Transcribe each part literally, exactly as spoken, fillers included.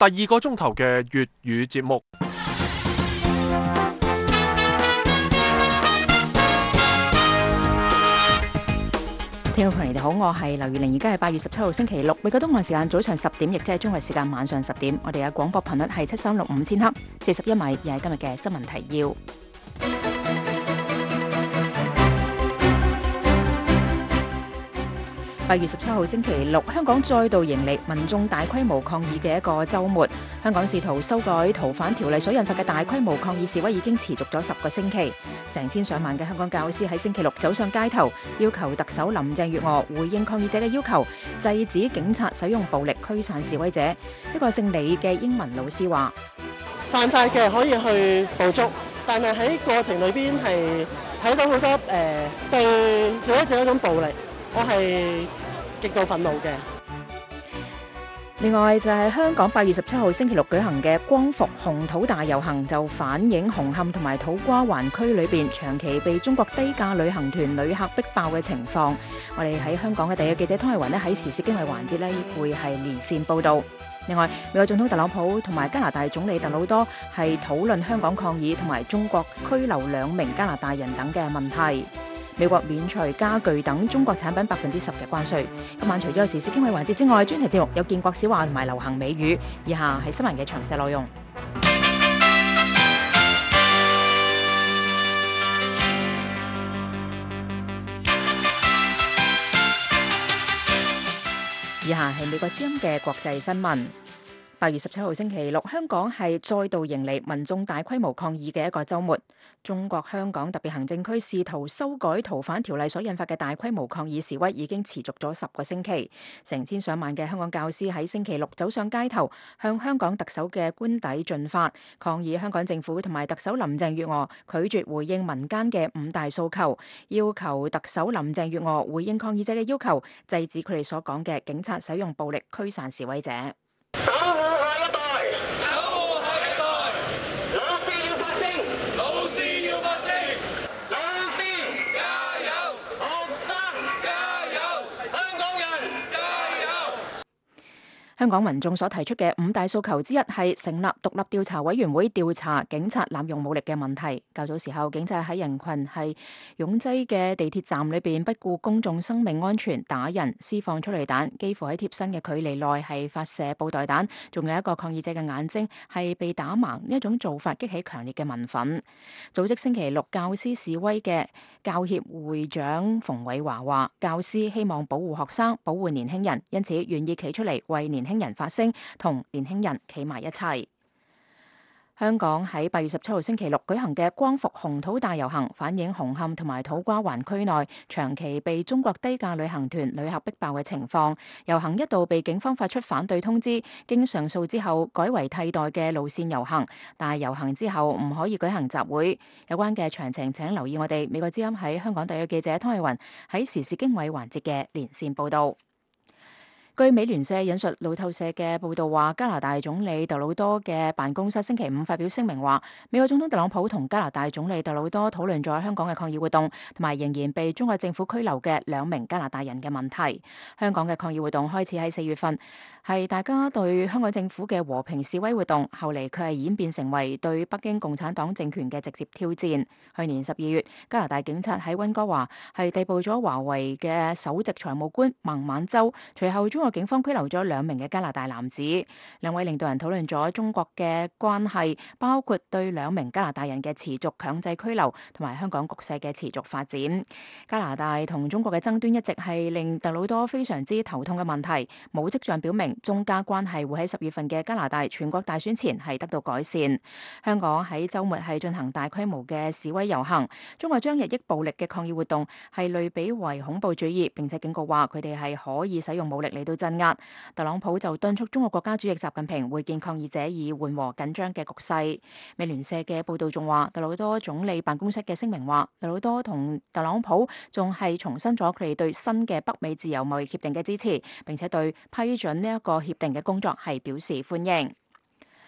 第二個鐘頭嘅粵語節目。 聽眾朋友你哋好，我係劉月玲，而家係八月十七號星期六，美國東岸時間早上十點，亦即係中國時間晚上十點。我哋嘅廣播頻率係七三六五千赫，四十一米，又係今日嘅新聞提要。八月十七號星期六，香港再度迎嚟民眾大規模抗議嘅一個週末。香港試圖修改逃犯條例所引發嘅大規模抗議示威已經持續咗十個星期。成千上萬嘅香港教師喺星期六走上街頭，要求特首林鄭月娥回應抗議者嘅要求，制止警察使用暴力驅散示威者。一個姓李嘅英文老師話： 犯法嘅可以去捕捉，但係喺過程裏邊係睇到好多誒、呃、對示威者一種暴力，我係極度憤怒嘅。 另外就係香港八月十七號星期六舉行嘅光復紅土大遊行，就反映紅磡同埋土瓜灣區裏邊長期被中國低價旅行團旅客逼爆嘅情況。我哋喺香港嘅第一記者湯慧雲呢，喺時事經緯環節呢會係連線報導。另外，美國總統特朗普同埋加拿大總理特魯多係討論香港抗議同埋中國拘留兩名加拿大人等嘅問題。美國免除家具等中國產品百分之十嘅關稅。今晚除咗時事經緯環節之外，專題節目有建國小話同埋流行美語。以下係新聞嘅詳細內容。以下係美國之音嘅國際新聞。八月十七號星期六，香港係再度迎嚟民眾大規模抗議嘅一個週末。中國香港特別行政區試圖修改逃犯條例所引發嘅大規模抗議示威已經持續咗十個星期。成千上萬嘅香港教師喺星期六走上街頭，向香港特首嘅官邸進發，抗議香港政府同埋特首林鄭月娥拒絕回應民間嘅五大訴求，要求特首林鄭月娥回應抗議者嘅要求，制止佢哋所講嘅警察使用暴力驅散示威者。香港民眾所提出嘅五大訴求之一係成立獨立調查委員會調查警察濫用武力嘅問題。較早時候，警察喺人群係擁擠嘅地鐵站裏邊不顧公眾生命安全打人，施放催淚彈，幾乎喺貼身嘅距離內係發射布袋彈。仲有一個抗議者嘅眼睛係被打盲，呢一種做法激起強烈嘅民憤。組織星期六教師示威嘅教協會長馮偉華話：教師希望保護學生、保護年輕人，因此願意企出嚟為年輕人發聲，同年輕人企埋一齊。香港喺八月十七號星期六舉行嘅光復紅土大遊行，反映紅磡同埋土瓜灣區內長期被中國低價旅行團旅客逼爆嘅情況。遊行一度被警方發出反對通知，經上訴之後改為替代嘅路線遊行，但係遊行之後唔可以舉行集會。有關嘅詳情請留意我哋美國之音喺香港特約記者湯慧雲喺時事經緯環節嘅連線報導。據美聯社引述路透社嘅報道話，加拿大總理特魯多嘅辦公室星期五發表聲明話，美國總統特朗普同加拿大總理特魯多討論咗香港嘅抗議活動，同埋仍然被中國政府拘留嘅兩名加拿大人嘅問題。香港嘅抗議活動開始喺四月份，係大家對香港政府嘅和平示威活動，後嚟佢係演變成為對北京共產黨政權嘅直接挑戰。去年十二月，加拿大警察喺溫哥華係逮捕咗華為嘅首席財務官孟晚舟，隨後中國警方拘留咗兩名嘅加拿大男子。兩位領導人討論咗中國嘅關係，包括對兩名加拿大人嘅持續強制拘留，同埋香港局勢嘅持續發展。加拿大同中國嘅爭端一直係令特魯多非常之頭痛嘅問題，冇跡象表明中加關係會喺十月份嘅加拿大全國大選前係得到改善。香港喺週末係進行大規模嘅示威遊行，中國將日益暴力嘅抗議活動係類比為恐怖主義，並且警告話佢哋係可以使用武力嚟到鎮壓。特朗普就敦促中國國家主席習近平會見抗議者，以緩和緊張嘅局勢。美聯社嘅報道仲話，特魯多總理辦公室嘅聲明話，特魯多同特朗普仲係重申咗佢哋對新嘅北美自由貿易協定嘅支持，並且對批准呢一個協定嘅工作係表示歡迎。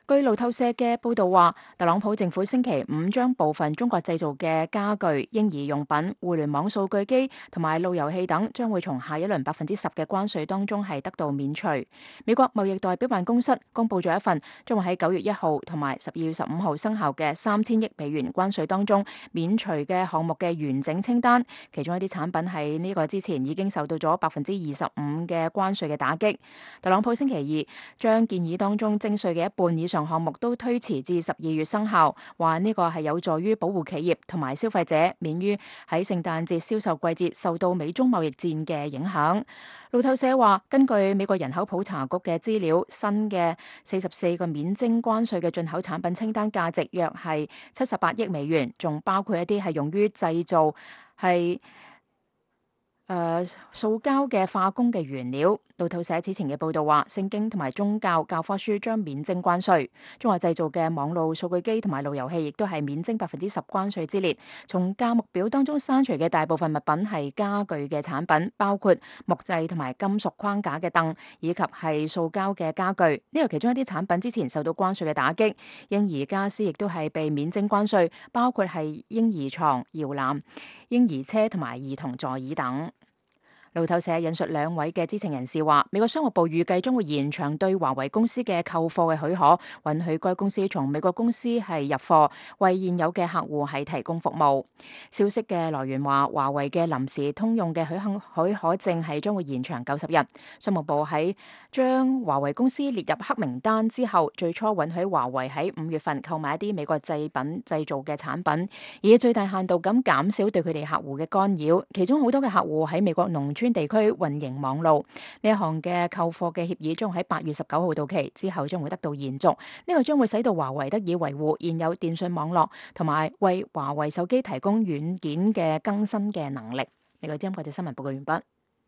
據路透社嘅報導話，特朗普政府星期五將部分中國製造嘅家具、嬰兒用品、互聯網數據機同埋路由器等，將會從下一輪百分之十嘅關稅當中係得到免除。美國貿易代表辦公室公佈咗一份將會喺九月一號同埋十二月十五號生效嘅三千億美元關稅當中免除嘅項目嘅完整清單，其中一啲產品喺呢個之前已經受到咗百分之二十五嘅關稅嘅打擊。特朗普星期二將建議當中徵稅嘅一半以上項目都推遲至十二月生效，話呢個係有助於保護企業同埋消費者免於喺聖誕節銷售季節受到美中貿易戰嘅影響。路透社話，根據美國人口普查局嘅資料，新嘅四十四個免徵關稅嘅進口產品清單價值約係七十八億美元，仲包括一啲係用於製造係誒、呃、塑膠嘅化工嘅原料。路透社此前嘅報導話，聖經同埋宗教教科書將免徵關稅。中國製造嘅網絡數據機同埋路由器亦都係免徵百分之十關稅之列。從價目表當中刪除嘅大部分物品係家具嘅產品，包括木製同埋金屬框架嘅凳，以及係塑膠嘅家具。呢個其中一啲產品之前受到關稅嘅打擊。嬰兒家私亦都係被免徵關稅，包括係嬰兒床、搖籃、嬰兒車同埋兒童座椅等。路透社引述兩位嘅知情人士話，美國商務部預計將會延長對華為公司嘅購貨嘅許可，允許該公司從美國公司係入貨，為現有嘅客戶係提供服務。消息嘅來源話，華為嘅臨時通用嘅許可許可證係將會延長九十日。商務部喺將華為公司列入黑名單之後，最初允許華為喺五月份購買一啲美國製品製造嘅產品，以最大限度咁減少對佢哋客戶嘅干擾。其中好多嘅客戶喺美國農村地區運營網路，呢一項嘅購貨嘅協議將喺八月十九號到期，之後將會得到延續。呢個將會使到華為得以維護現有電信網絡，同埋為華為手機提供軟件嘅更新嘅能力。呢個今日嘅新聞報告完畢。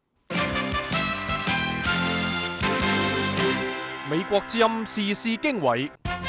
美國之音時事經緯，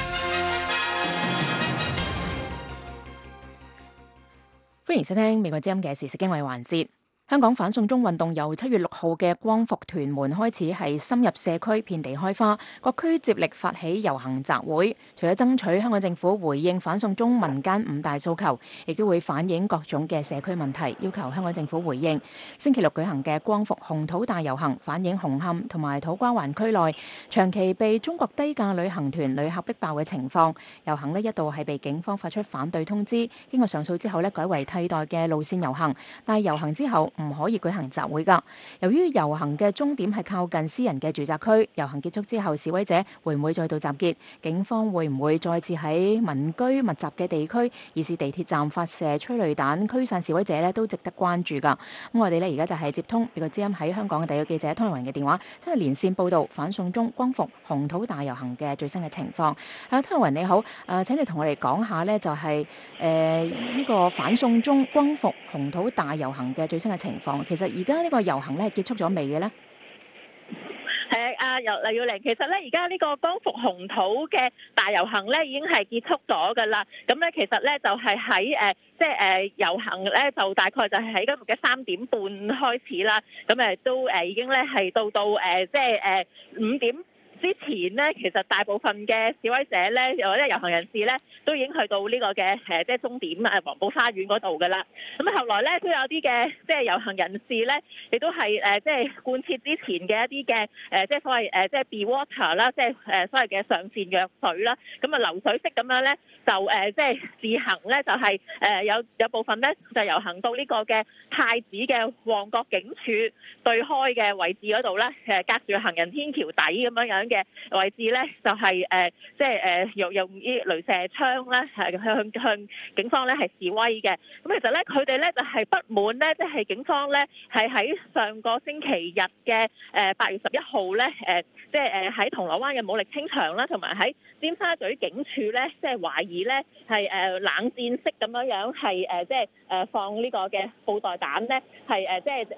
歡迎收聽美國之音嘅時事經緯環節。香港反送中運動由七月六號嘅光復屯門開始，係深入社區，遍地開花，各區接力發起遊行集會。除咗爭取香港政府回應反送中民間五大訴求，亦都會反映各種嘅社區問題，要求香港政府回應。星期六舉行嘅光復紅土大遊行，反映紅磡同埋土瓜灣區內長期被中國低價旅行團旅客逼爆嘅情況。遊行呢一度係被警方發出反對通知，經過上訴之後呢，改為替代嘅路線遊行，但係遊行之後唔可以舉行集會㗎。由於遊行嘅終點係靠近私人嘅住宅區，遊行結束之後，示威者會唔會再度集結？警方會唔會再次喺民居密集嘅地區，以至地鐵站發射催淚彈驅散示威者呢，都值得關注㗎。咁我哋呢而家就係接通美國之音喺香港嘅地約記者湯文嘅電話，聽日連線報導反送中光復紅土大遊行嘅最新嘅情況。啊，湯文你好，誒請你同我哋講下呢，就係誒呢個反送中光復紅土大遊行嘅最新嘅情況。其實而家呢個遊行咧結束咗未嘅咧？ 係啊，由黎耀玲，其實咧而家呢個光復紅土嘅大遊行咧已經係結束咗㗎啦。咁咧其實咧就係喺誒即係誒遊行咧就大概就係喺今日嘅三點半開始啦。咁誒都誒已經咧係到到誒即係誒五點之前咧，其實大部分嘅示威者咧，或者遊行人士咧，都已經去到呢個嘅誒，即係終點啊，黃埔花園嗰度㗎啦。咁後來咧，都有啲嘅即係遊行人士咧，亦都係誒，即係貫徹之前嘅一啲嘅誒，即係所謂誒，即係 be water 啦，即係誒所謂嘅上善若水啦。咁啊流水式咁樣咧，就誒即係自行咧，就係誒有有部分咧就遊行到呢個嘅太子嘅旺角警署對開嘅位置嗰度咧，誒隔住行人天橋底咁樣樣嘅位置咧，就係誒即係誒用用啲雷射槍咧，係向向警方咧係示威嘅。咁其實咧，佢哋咧就係不滿咧，即係警方咧係喺上個星期日嘅誒八月十一號咧，誒即係誒喺銅鑼灣嘅武力清場啦，同埋喺尖沙咀警署咧，即係懷疑咧係誒冷戰式咁樣樣係誒即係誒放呢個嘅布袋彈咧，係誒即係誒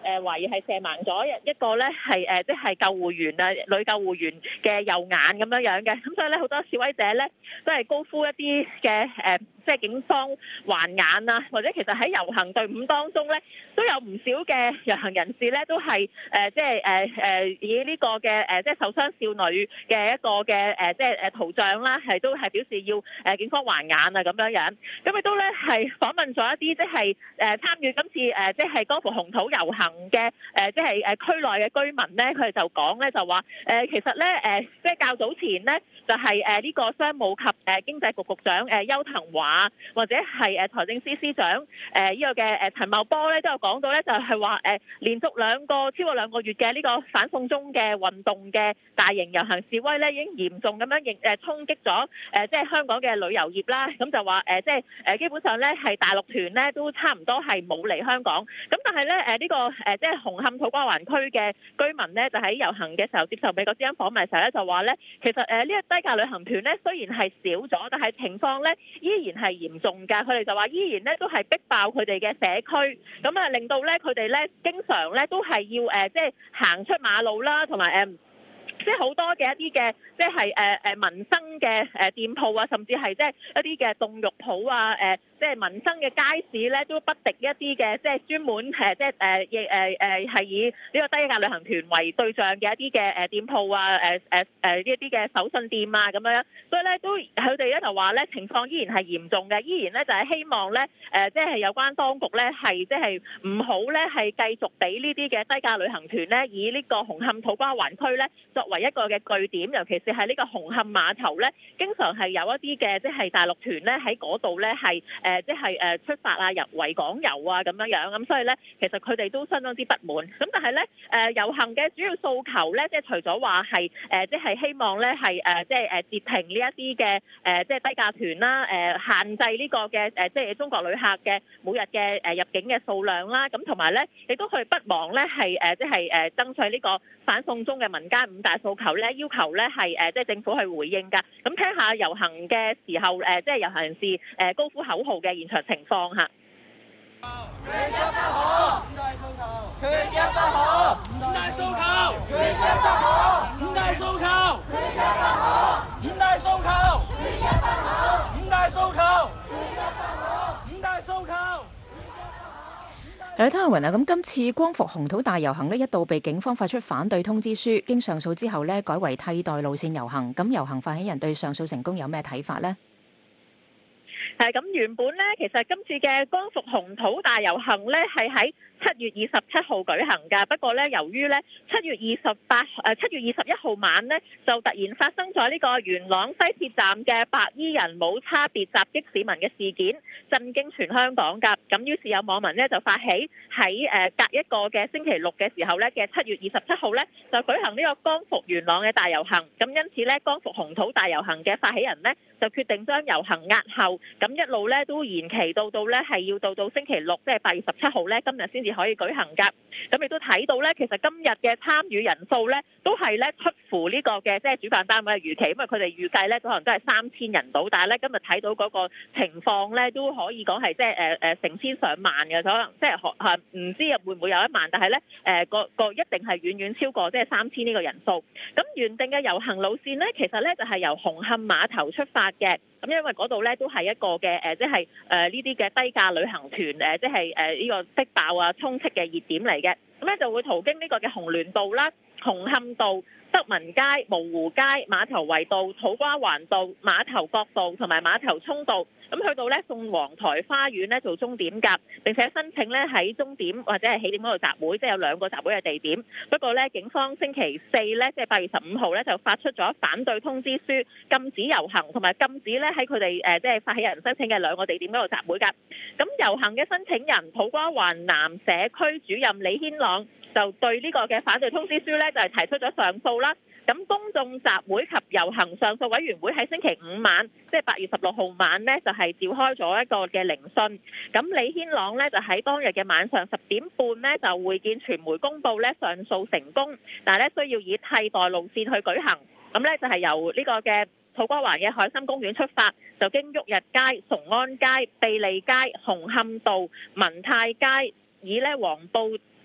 誒懷疑係射盲咗一一個咧係誒即係救護員啊女救護員嘅右眼咁樣樣嘅，咁所以咧好多示威者咧都係高呼一啲嘅誒即係警方還眼啊，或者其實喺遊行隊伍當中咧都有唔少嘅遊行人士咧都係誒即係誒誒以呢個嘅誒即係受傷少女嘅一個嘅誒即係誒圖像啦，係都係表示要誒警方還眼啊咁樣樣，咁亦都咧係訪問咗一啲即係誒參與今次誒即係光復紅土遊行嘅誒即係誒區內嘅居民咧，佢哋就講咧就話誒其實咧誒即係較早前咧就係誒呢個商務及誒經濟局局長誒邱騰華或者係誒財政司司長誒呢個嘅誒陳茂波咧都有講到咧，就係話誒連續兩個超過兩個月嘅呢個反送中嘅運動嘅大型遊行示威咧，已經嚴重咁樣應誒衝擊咗誒即係香港嘅旅遊業啦。咁就話誒即係誒基本上咧係大陸團咧都差唔多係冇嚟香港。咁但係咧誒呢個誒即係紅磡土瓜灣區嘅居民咧，就喺遊行嘅時候接受美國之音訪問嘅時候咧，就話咧其實誒呢個低價旅行團咧雖然係少咗，但係情況咧依然係嚴重㗎。佢哋就話依然咧都係逼爆佢哋嘅社區，咁啊令到咧佢哋咧經常咧都係要誒即係行出馬路啦，同埋誒。即係好多嘅一啲嘅，即係誒誒民生嘅誒店鋪啊，甚至係即係一啲嘅凍肉鋪啊，誒即係民生嘅街市咧，都不敵一啲嘅，即係專門誒即係誒亦誒誒係以呢個低價旅行團為對象嘅一啲嘅誒店鋪啊，誒誒誒呢一啲嘅手信店啊咁樣，所以咧都佢哋咧就話咧情況依然係嚴重嘅，依然咧就係希望咧誒即係有關當局咧係即係唔好咧係繼續俾呢啲嘅低價旅行團咧以呢個紅磡土瓜灣區咧作為一個嘅據點，尤其是係呢個紅磡碼頭咧，經常係有一啲嘅即係大陸團咧喺嗰度咧係誒即係誒出發啊、入維港遊啊咁樣樣，咁所以咧其實佢哋都相當之不滿。咁但係咧誒遊行嘅主要訴求咧，即係除咗話係誒即係希望咧係誒即係誒截停呢一啲嘅誒即係低價團啦，誒限制呢個嘅誒即係中國旅客嘅每日嘅誒入境嘅數量啦，咁同埋咧亦都佢不忘咧係誒即係誒爭取呢個反送中嘅民間五大訴求咧，要求咧係誒即係政府去回應㗎。咁聽下遊行嘅時候誒，即係遊行人士誒高呼口號嘅現場情況嚇。 缺一不可，五大訴求，缺一不可，五大訴求，缺一不可，五大訴求，缺一不可，五大訴求，缺一不可，五大訴求，缺一不可，五大訴求。 嚟睇下雲啊！咁今次光復紅土大遊行呢，一度被警方發出反對通知書，經上訴之後呢，改為替代路線遊行。咁遊行發起人對上訴成功有咩睇法呢？ 係咁原本咧，其實今次嘅光復紅土大遊行咧，係喺七月二十七號舉行㗎。不過咧，由於咧七月二十八誒七月二十一號晚咧，就突然發生咗呢個元朗西鐵站嘅白衣人冇差別襲擊市民嘅事件，震驚全香港㗎。咁於是有網民咧就發起喺誒隔一個嘅星期六嘅時候咧嘅七月二十七號咧，就舉行呢個光復元朗嘅大遊行。咁因此咧，光復紅土大遊行嘅發起人咧就決定將遊行押後。咁一路咧都延期到到咧係要到到星期六，即係八月十七號咧，今日先至可以舉行㗎。咁亦都睇到咧，其實今日嘅參與人數咧都係咧出乎呢個嘅即係主辦單位嘅預期，因為佢哋預計咧可能都係三千人到，但係咧今日睇到嗰個情況咧都可以講係即係誒誒成千上萬嘅，可能即係學係唔知會唔會有一萬，但係咧誒個個一定係遠遠超過即係三千呢個人數。咁原定嘅遊行路線咧，其實咧就係由紅磡碼頭出發嘅。咁因為嗰度咧都係一個嘅誒，即係誒呢啲嘅低價旅行團誒，即係誒呢個逼爆啊、充斥嘅熱點嚟嘅。咁咧就會途經呢個嘅紅聯道啦、紅磡道、德民街、蕪湖街、馬頭圍道、土瓜灣道、馬頭角道同埋馬頭涌道。咁去到咧宋皇台花園咧做終點㗎，並且申請咧喺終點或者係起點嗰度集會，即係有兩個集會嘅地點。不過咧，警方星期四咧，即係八月十五號咧，就發出咗反對通知書，禁止遊行同埋禁止咧喺佢哋誒即係發起人申請嘅兩個地點嗰度集會㗎。咁遊行嘅申請人土瓜灣南社區主任李軒朗就對呢個嘅反對通知書咧就係提出咗上訴啦。咁公眾集會及遊行上訴委員會喺星期五晚，即係八月十六號晚呢，就係召開咗一個嘅聆訊。咁李軒朗呢，就喺當日嘅晚上十點半呢，就會見傳媒公佈呢上訴成功，但係咧需要以替代路線去舉行。咁呢，就係由呢個嘅土瓜灣嘅海心公園出發，就經旭日街、崇安街、庇利街、紅磡道、文泰街，以呢黃埔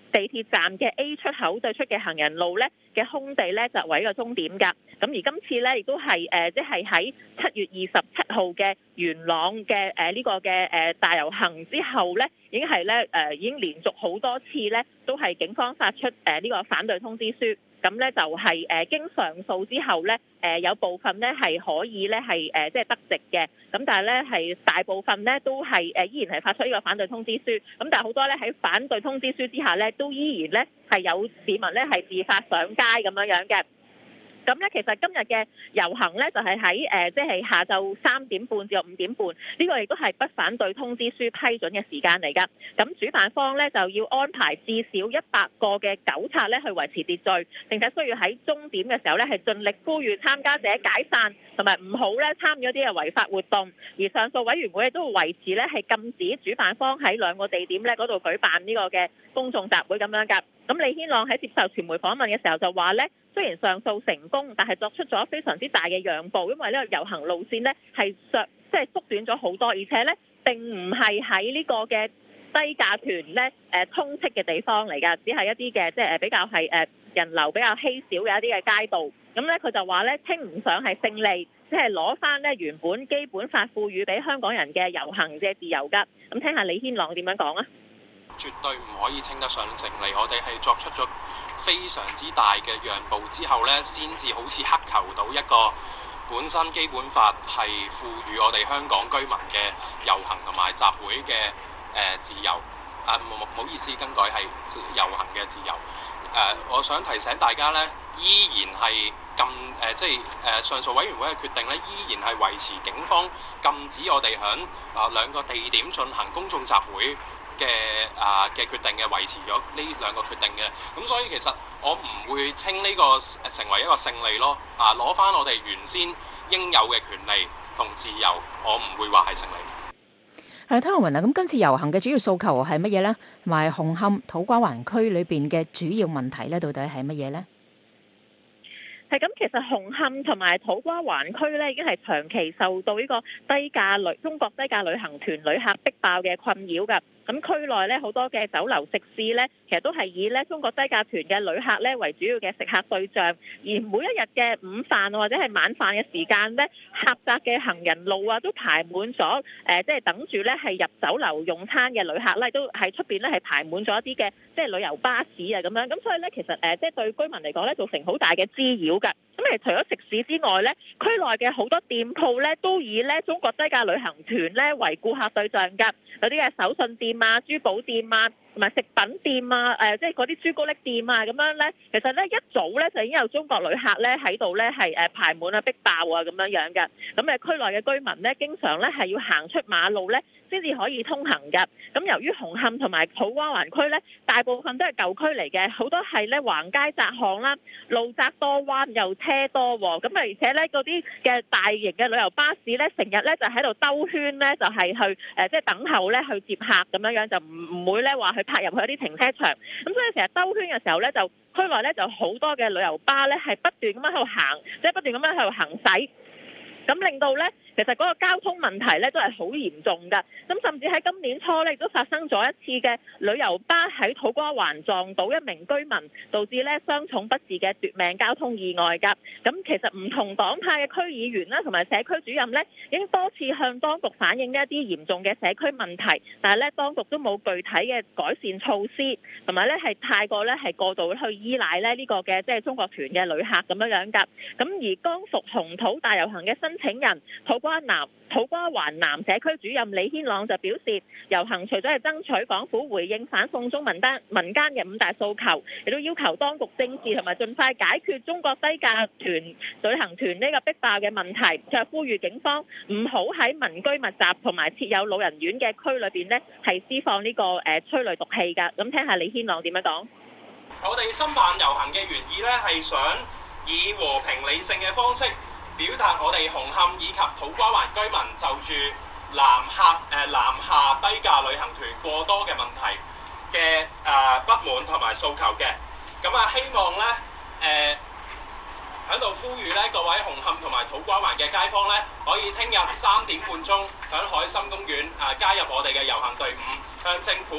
地鐵站嘅 A 出口對出嘅行人路咧嘅空地咧就為一個終點㗎。咁而今次咧亦都係誒，即係喺七月二十七號嘅元朗嘅誒呢個嘅誒大遊行之後咧，已經係咧誒已經連續好多次咧都係警方發出誒呢個反對通知書。咁咧就係誒經上訴之後咧，誒有部分咧係可以咧係誒即係得直嘅，咁但係咧係大部分咧都係誒依然係發出呢個反對通知書，咁但係好多咧喺反對通知書之下咧，都依然咧係有市民咧係自發上街咁樣樣嘅。咁咧，其實今日嘅遊行咧就係喺誒，即係下晝三點半至到五點半，呢個亦都係不反對通知書批准嘅時間嚟㗎。咁主辦方咧就要安排至少一百個嘅糾察咧去維持秩序，並且需要喺終點嘅時候咧係盡力呼籲參加者解散，同埋唔好咧參與一啲嘅違法活動。而上訴委員會亦都會維持咧係禁止主辦方喺兩個地點咧嗰度舉辦呢個嘅公眾集會咁樣㗎。咁李軒朗喺接受傳媒訪問嘅時候就話咧，雖然上訴成功，但係作出咗非常之大嘅讓步，因為呢個遊行路線呢係削即係縮短咗好多，而且呢並唔係喺呢個嘅低價團呢誒通斥嘅地方嚟㗎，只係一啲嘅即係誒比較係誒人流比較稀少嘅一啲嘅街道。咁呢佢就話呢稱唔上係勝利，即係攞翻呢原本基本法賦予俾香港人嘅遊行嘅自由㗎。咁聽下李軒朗點樣講啊？ 絕對唔可以稱得上勝利，我哋係作出咗非常之大嘅讓步之後呢，先至好似乞求到一個本身基本法係賦予我哋香港居民嘅遊行同埋集會嘅誒、呃、自由。啊，唔好意思，更改係遊行嘅自由。誒、呃，我想提醒大家呢，依然係禁誒，即係誒、呃、上訴委員會嘅決定呢，依然係維持警方禁止我哋響啊兩個地點進行公眾集會嘅啊嘅決定嘅，維持咗呢兩個決定嘅，咁所以其實我唔會稱呢個成為一個勝利咯。啊，攞翻我哋原先應有嘅權利同自由，我唔會話係勝利。 係湯浩文啊，咁今次遊行嘅主要訴求係乜嘢呢？同埋紅磡土瓜灣區裏邊嘅主要問題咧，到底係乜嘢呢？ 係咁，其實紅磡同埋土瓜灣區咧，已經係長期受到呢個低價旅中國低價旅行團旅客逼爆嘅困擾㗎。咁區內咧好多嘅酒樓食肆咧，其實都係以咧中國低價團嘅旅客咧為主要嘅食客對象。而每一日嘅午飯或者係晚飯嘅時間咧，狹窄嘅行人路啊都排滿咗，誒、呃、即係等住咧係入酒樓用餐嘅旅客咧，都喺出邊咧係排滿咗一啲嘅即係旅遊巴士啊咁樣。咁所以咧其實誒、呃、即係對居民嚟講咧造成好大嘅滋擾㗎。咁誒除咗食肆之外咧，區內嘅好多店鋪咧都以咧中國低價旅行團咧為顧客對象㗎，有啲嘅手信店啊、珠寶店啊，同埋食品店啊，誒、呃，即係嗰啲朱古力店啊，咁樣咧，其實咧一早咧就已經有中國旅客咧喺度咧係誒排滿啊、逼爆啊咁樣樣嘅。咁誒區內嘅居民咧，經常咧係要行出馬路咧先至可以通行㗎。咁由於紅磡同埋土瓜灣區咧，大部分都係舊區嚟嘅，好多係咧橫街窄巷啦，路窄多彎又車多喎。咁啊，而且咧嗰啲嘅大型嘅旅遊巴士咧，成日咧就喺度兜圈咧，就係、是、去誒、呃、即係等候咧去接客咁樣樣，就唔唔會咧話去泊入去一啲停車場。咁所以成日兜圈嘅時候咧，就區內咧就好多嘅旅遊巴咧係不斷咁樣喺度行，即係不斷咁樣喺度行駛，咁令到咧。其實嗰個交通問題咧都係好嚴重㗎，咁甚至喺今年初咧亦都發生咗一次嘅旅遊巴喺土瓜灣撞到一名居民，導致咧傷重不治嘅奪命交通意外㗎。咁其實唔同黨派嘅區議員啦，同埋社區主任咧，已經多次向當局反映一啲嚴重嘅社區問題，但係咧當局都冇具體嘅改善措施，同埋咧係太過咧係過度去依賴咧呢個嘅即係中國團嘅旅客咁樣樣㗎。咁而光復紅土大遊行嘅申請人土瓜南土瓜灣南社區主任李軒朗就表示，遊行除咗係爭取港府回應反送中民單民間嘅五大訴求，亦都要求當局正視同埋盡快解決中國低價團旅行團呢個逼爆嘅問題，就呼籲警方唔好喺民居密集同埋設有老人院嘅區裏邊呢係施放呢個誒催淚毒氣㗎。咁聽下李軒朗點樣講。 我哋申辦遊行嘅原意呢係想以和平理性嘅方式，表達我哋紅磡以及土瓜灣居民就住南下誒、呃、南下低價旅行團過多嘅問題嘅誒、呃、不滿同埋訴求嘅，咁啊希望咧誒喺度呼籲咧各位紅磡同埋土瓜灣嘅街坊咧，可以聽日三點半鐘喺海心公園啊、呃、加入我哋嘅遊行隊伍，向政府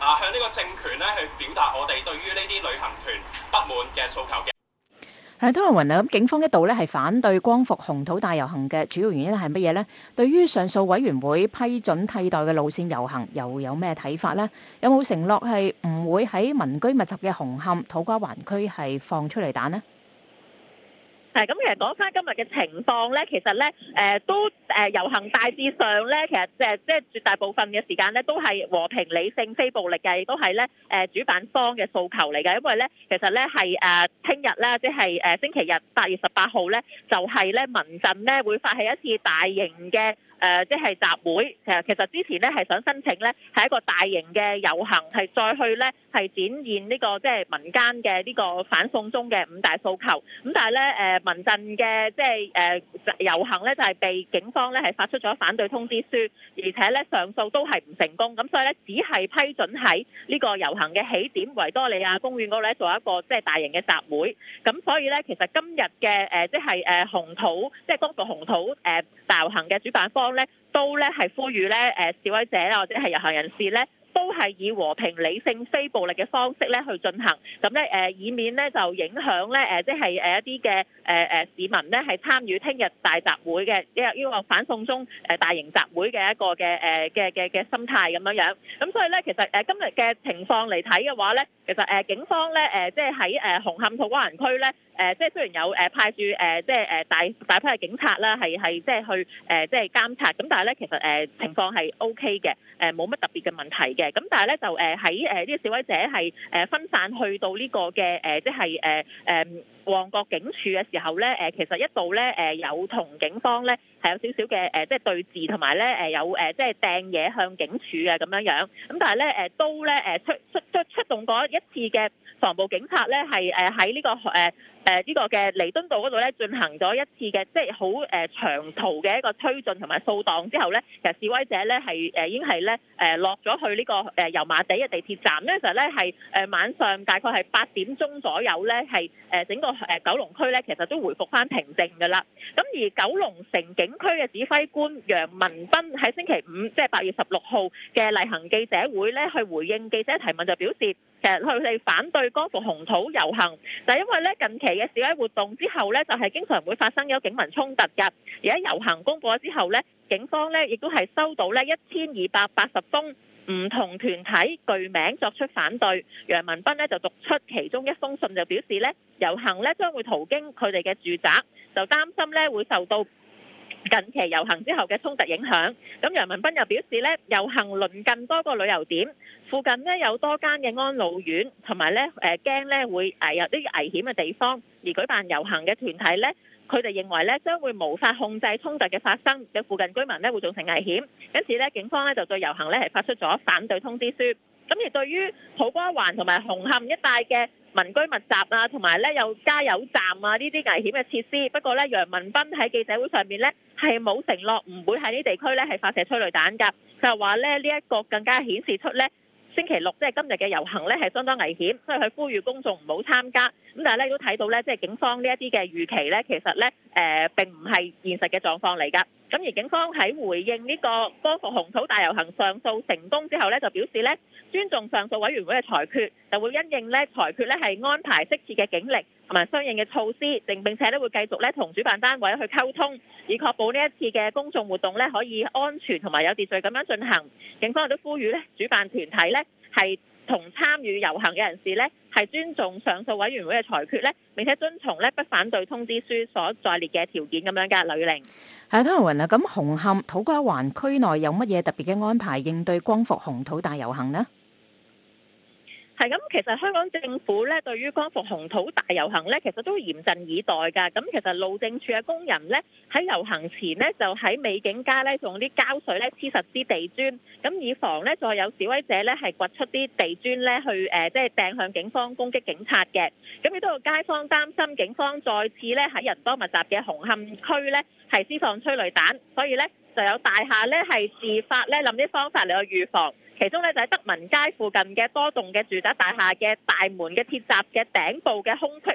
啊向呢個政權咧去表達我哋對於呢啲旅行團不滿嘅訴求嘅。 係湯若雲啊，咁警方一度咧係反對光復紅土大遊行嘅主要原因係乜嘢呢？對於上訴委員會批准替代嘅路線遊行，又有咩睇法呢？有冇承諾係唔會喺民居密集嘅紅磡土瓜灣區係放催淚彈呢？ 係咁，其實講翻今日嘅情況咧，其實咧誒、呃、都誒、呃、遊行大致上咧，其實即係即係絕大部分嘅時間咧，都係和平理性非暴力嘅，亦都係咧誒主辦方嘅訴求嚟嘅。因為咧，其實咧係誒聽日咧，即係誒星期日八月十八號咧，就係咧民陣咧會發起一次大型嘅。誒即係集會，其實其實之前咧係想申請咧係一個大型嘅遊行，係再去咧係展現呢個即係民間嘅呢個反送中嘅五大訴求。咁但係咧誒民陣嘅即係誒遊行咧就係被警方咧係發出咗反對通知書，而且咧上訴都係唔成功，咁所以咧只係批准喺呢個遊行嘅起點維多利亞公園嗰度咧做一個即係大型嘅集會。咁所以咧其實今日嘅誒即係誒紅土即係光復紅土誒大遊行嘅主辦方咧都咧係呼籲咧誒示威者啦或者係遊行人士咧都係以和平理性非暴力嘅方式咧去進行，咁咧誒以免咧就影響咧誒即係誒一啲嘅誒誒市民咧係參與聽日大集會嘅呢個呢個反送中誒大型集會嘅一個嘅誒嘅嘅嘅心態咁樣樣。咁所以咧其實誒今日嘅情況嚟睇嘅話咧，其實誒警方咧誒即係喺誒紅磡土瓜灣區咧誒即係雖然有誒派駐誒即係誒大大批嘅警察啦係係即係去誒即係監察，咁但係咧其實誒情況係 O K 嘅，誒冇乜特別嘅問題嘅。咁但係咧就誒喺誒呢個示威者係誒分散去到呢個嘅誒即係誒誒旺角警署嘅時候咧誒其實一度咧誒有同警方咧係有少少嘅誒即係對峙，同埋咧誒有誒即係掟嘢向警署嘅咁樣樣。咁但係咧誒都咧誒出出出出動過一次嘅防暴警察咧係誒喺呢個誒誒呢個嘅彌敦道嗰度咧進行咗一次嘅即係好誒長途嘅一個推進同埋掃蕩之後咧，其實示威者咧係誒已經係咧誒落咗去呢個誒油麻地嘅地鐵站咧，其實咧係誒晚上大概係八點鐘左右咧係誒整個誒九龍區咧其實都回復翻平靜㗎啦。咁而九龍城警區嘅指揮官楊文斌喺星期五即係八月十六號嘅例行記者會咧去回應記者提問就表示，其實佢哋反對光復紅土遊行，就係因為咧近期嘅示威活動之後咧，就係經常會發生有警民衝突㗎。而喺遊行公佈咗之後咧，警方咧亦都係收到咧一千二百八十封唔同團體具名作出反對。楊文斌咧就讀出其中一封信，就表示咧遊行咧將會途經佢哋嘅住宅，就擔心咧會受到近期遊行之後嘅衝突影響。咁楊文斌又表示咧，遊行鄰近多個旅遊點，附近咧有多間嘅安老院，同埋咧誒驚咧會誒有啲危險嘅地方，而舉辦遊行嘅團體咧，佢哋認為咧將會無法控制衝突嘅發生，嘅附近居民咧會造成危險，因此咧警方咧就對遊行咧係發出咗反對通知書。咁而對於土瓜灣同埋紅磡一帶嘅民居密集啊，同埋咧有加油站啊呢啲危險嘅設施，不過咧楊文斌喺記者會上面咧係冇承諾唔會喺呢地區咧係發射催淚彈㗎，就話咧呢一個更加顯示出咧星期六即係今日嘅遊行咧係相當危險，所以佢呼籲公眾唔好參加。咁但係咧都睇到咧，即係警方呢一啲嘅預期咧，其實咧誒、呃、並唔係現實嘅狀況嚟㗎。咁而警方喺回應呢個光復紅土大遊行上訴成功之後咧，就表示咧尊重上訴委員會嘅裁決，就會因應咧裁決咧係安排適切嘅警力同埋相應嘅措施，並並且咧會繼續咧同主辦單位去溝通，以確保呢一次嘅公眾活動咧可以安全同埋有秩序咁樣進行。警方亦都呼籲咧主辦團體咧係同參與遊行嘅人士咧係尊重上訴委員會嘅裁決咧，並且遵從咧不反對通知書所在列嘅條件咁樣㗎。劉雨玲， 係湯若雲啊，咁紅磡土瓜灣區內有乜嘢特別嘅安排應對光復紅土大遊行呢？ 係咁，其實香港政府咧對於光復紅土大遊行咧，其實都嚴陣以待㗎。咁其實路政署嘅工人咧喺遊行前咧就喺美景街咧用啲膠水咧黐實啲地磚，咁以防咧再有示威者咧係掘出啲地磚咧去誒即係掟向警方攻擊警察嘅。咁亦都有街坊擔心警方再次咧喺人多密集嘅紅磡區咧係施放催淚彈，所以咧就有大廈咧係自發咧諗啲方法嚟去預防。其中咧就喺德民街附近嘅多棟嘅住宅大廈嘅大門嘅鐵閘嘅頂部嘅空隙咧，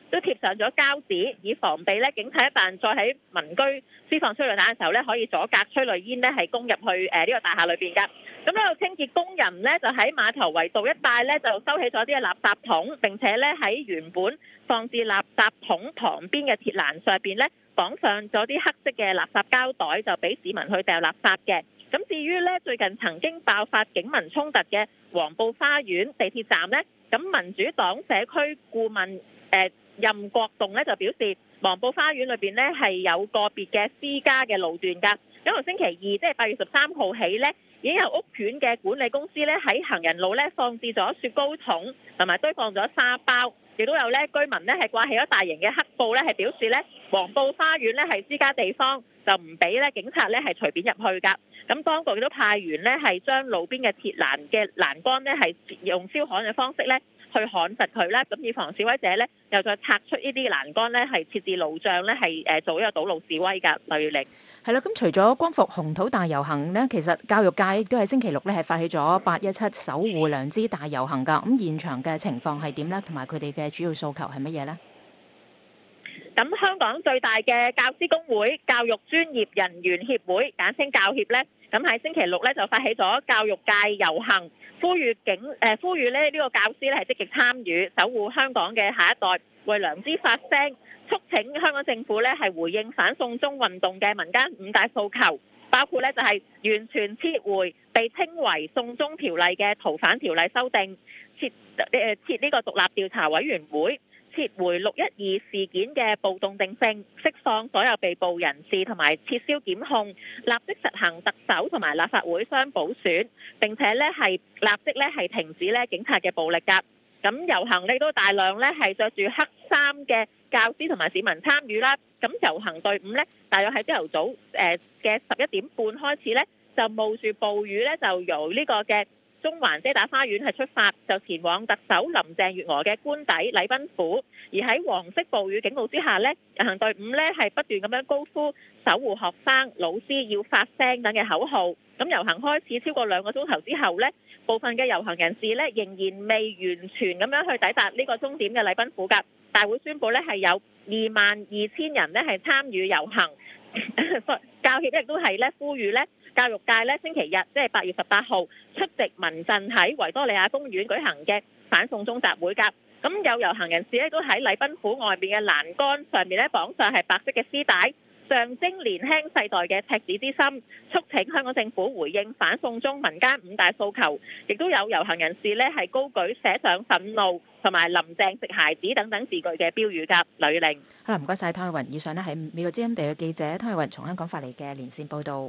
都貼上咗膠紙，以防備咧警察一旦再喺民居施放催淚彈嘅時候咧，可以阻隔催淚煙咧係攻入去誒呢個大廈裏邊㗎。咁呢個清潔工人咧就喺碼頭圍道一帶咧就收起咗啲嘅垃圾桶，並且咧喺原本放置垃圾桶旁邊嘅鐵欄上邊咧綁上咗啲黑色嘅垃圾膠袋，就俾市民去掉垃圾嘅。咁至於咧最近曾經爆發警民衝突嘅黃埔花園地鐵站咧，咁民主黨社區顧問誒、呃、任國棟咧就表示，黃埔花園裏邊咧係有個別嘅私家嘅路段㗎。咁由星期二即係八月十三號起咧，已經有屋苑嘅管理公司咧喺行人路咧放置咗雪糕筒同埋堆放咗沙包，亦都有咧居民咧係掛起咗大型嘅黑布咧，係表示咧黃埔花園咧係私家地方，就唔俾咧警察咧係隨便入去㗎。咁當局亦都派員咧係將路邊嘅鐵欄嘅欄杆咧係用燒焊嘅方式咧去焊實佢啦，咁以防示威者咧又再拆出呢啲欄杆咧係設置路障咧係誒做一個堵路示威㗎。劉月玲係啦，咁除咗光復紅土大遊行呢，其實教育界亦都喺星期六咧係發起咗八一七守護良知大遊行㗎。咁現場嘅情況係點呢？同埋佢哋嘅主要訴求係乜嘢呢？ 咁香港最大嘅教師公會教育專業人員協會，簡稱教協咧，咁喺星期六咧就發起咗教育界遊行，呼籲警誒呼籲咧呢個教師咧係積極參與，守護香港嘅下一代，為良知發聲，促請香港政府咧係回應反送中運動嘅民間五大訴求，包括咧就係完全撤回被稱為送中條例嘅逃犯條例修訂，設誒設呢個獨立調查委員會，撤回六一二事件嘅暴動定性，釋放所有被捕人士同埋撤銷檢控，立即實行特首同埋立法會雙補選，並且咧係立即咧係停止咧警察嘅暴力㗎。咁遊行咧都大量咧係着住黑衫嘅教師同埋市民參與啦。咁遊行隊伍咧大約喺朝頭早誒嘅十一點半開始咧，就冒住暴雨咧就由呢個嘅中環遮打花園係出發，就前往特首林鄭月娥嘅官邸禮賓府。而喺黃色暴雨警告之下呢，遊行隊伍呢係不斷咁樣高呼守護學生、老師要發聲等嘅口號。咁遊行開始超過兩個鐘頭之後呢，部分嘅遊行人士呢仍然未完全咁樣去抵達呢個終點嘅禮賓府㗎。大會宣布呢係有二萬二千人呢係參與遊行。教協亦都係咧呼籲咧教育界咧星期日即係八月十八號出席民陣喺維多利亞公園舉行嘅反送中集會㗎。咁有遊行人士咧都喺禮賓府外邊嘅欄杆上面咧綁上係白色嘅絲帶，象徵年輕世代嘅赤子之心，促請香港政府回應反送中民間五大訴求。亦都有遊行人士咧係高舉寫上憤怒同埋林鄭食孩子等等字句嘅標語㗎。呂玲， 好啦，唔該晒湯慧雲。以上呢係美國之音地嘅記者湯慧雲從香港發嚟嘅連線報導。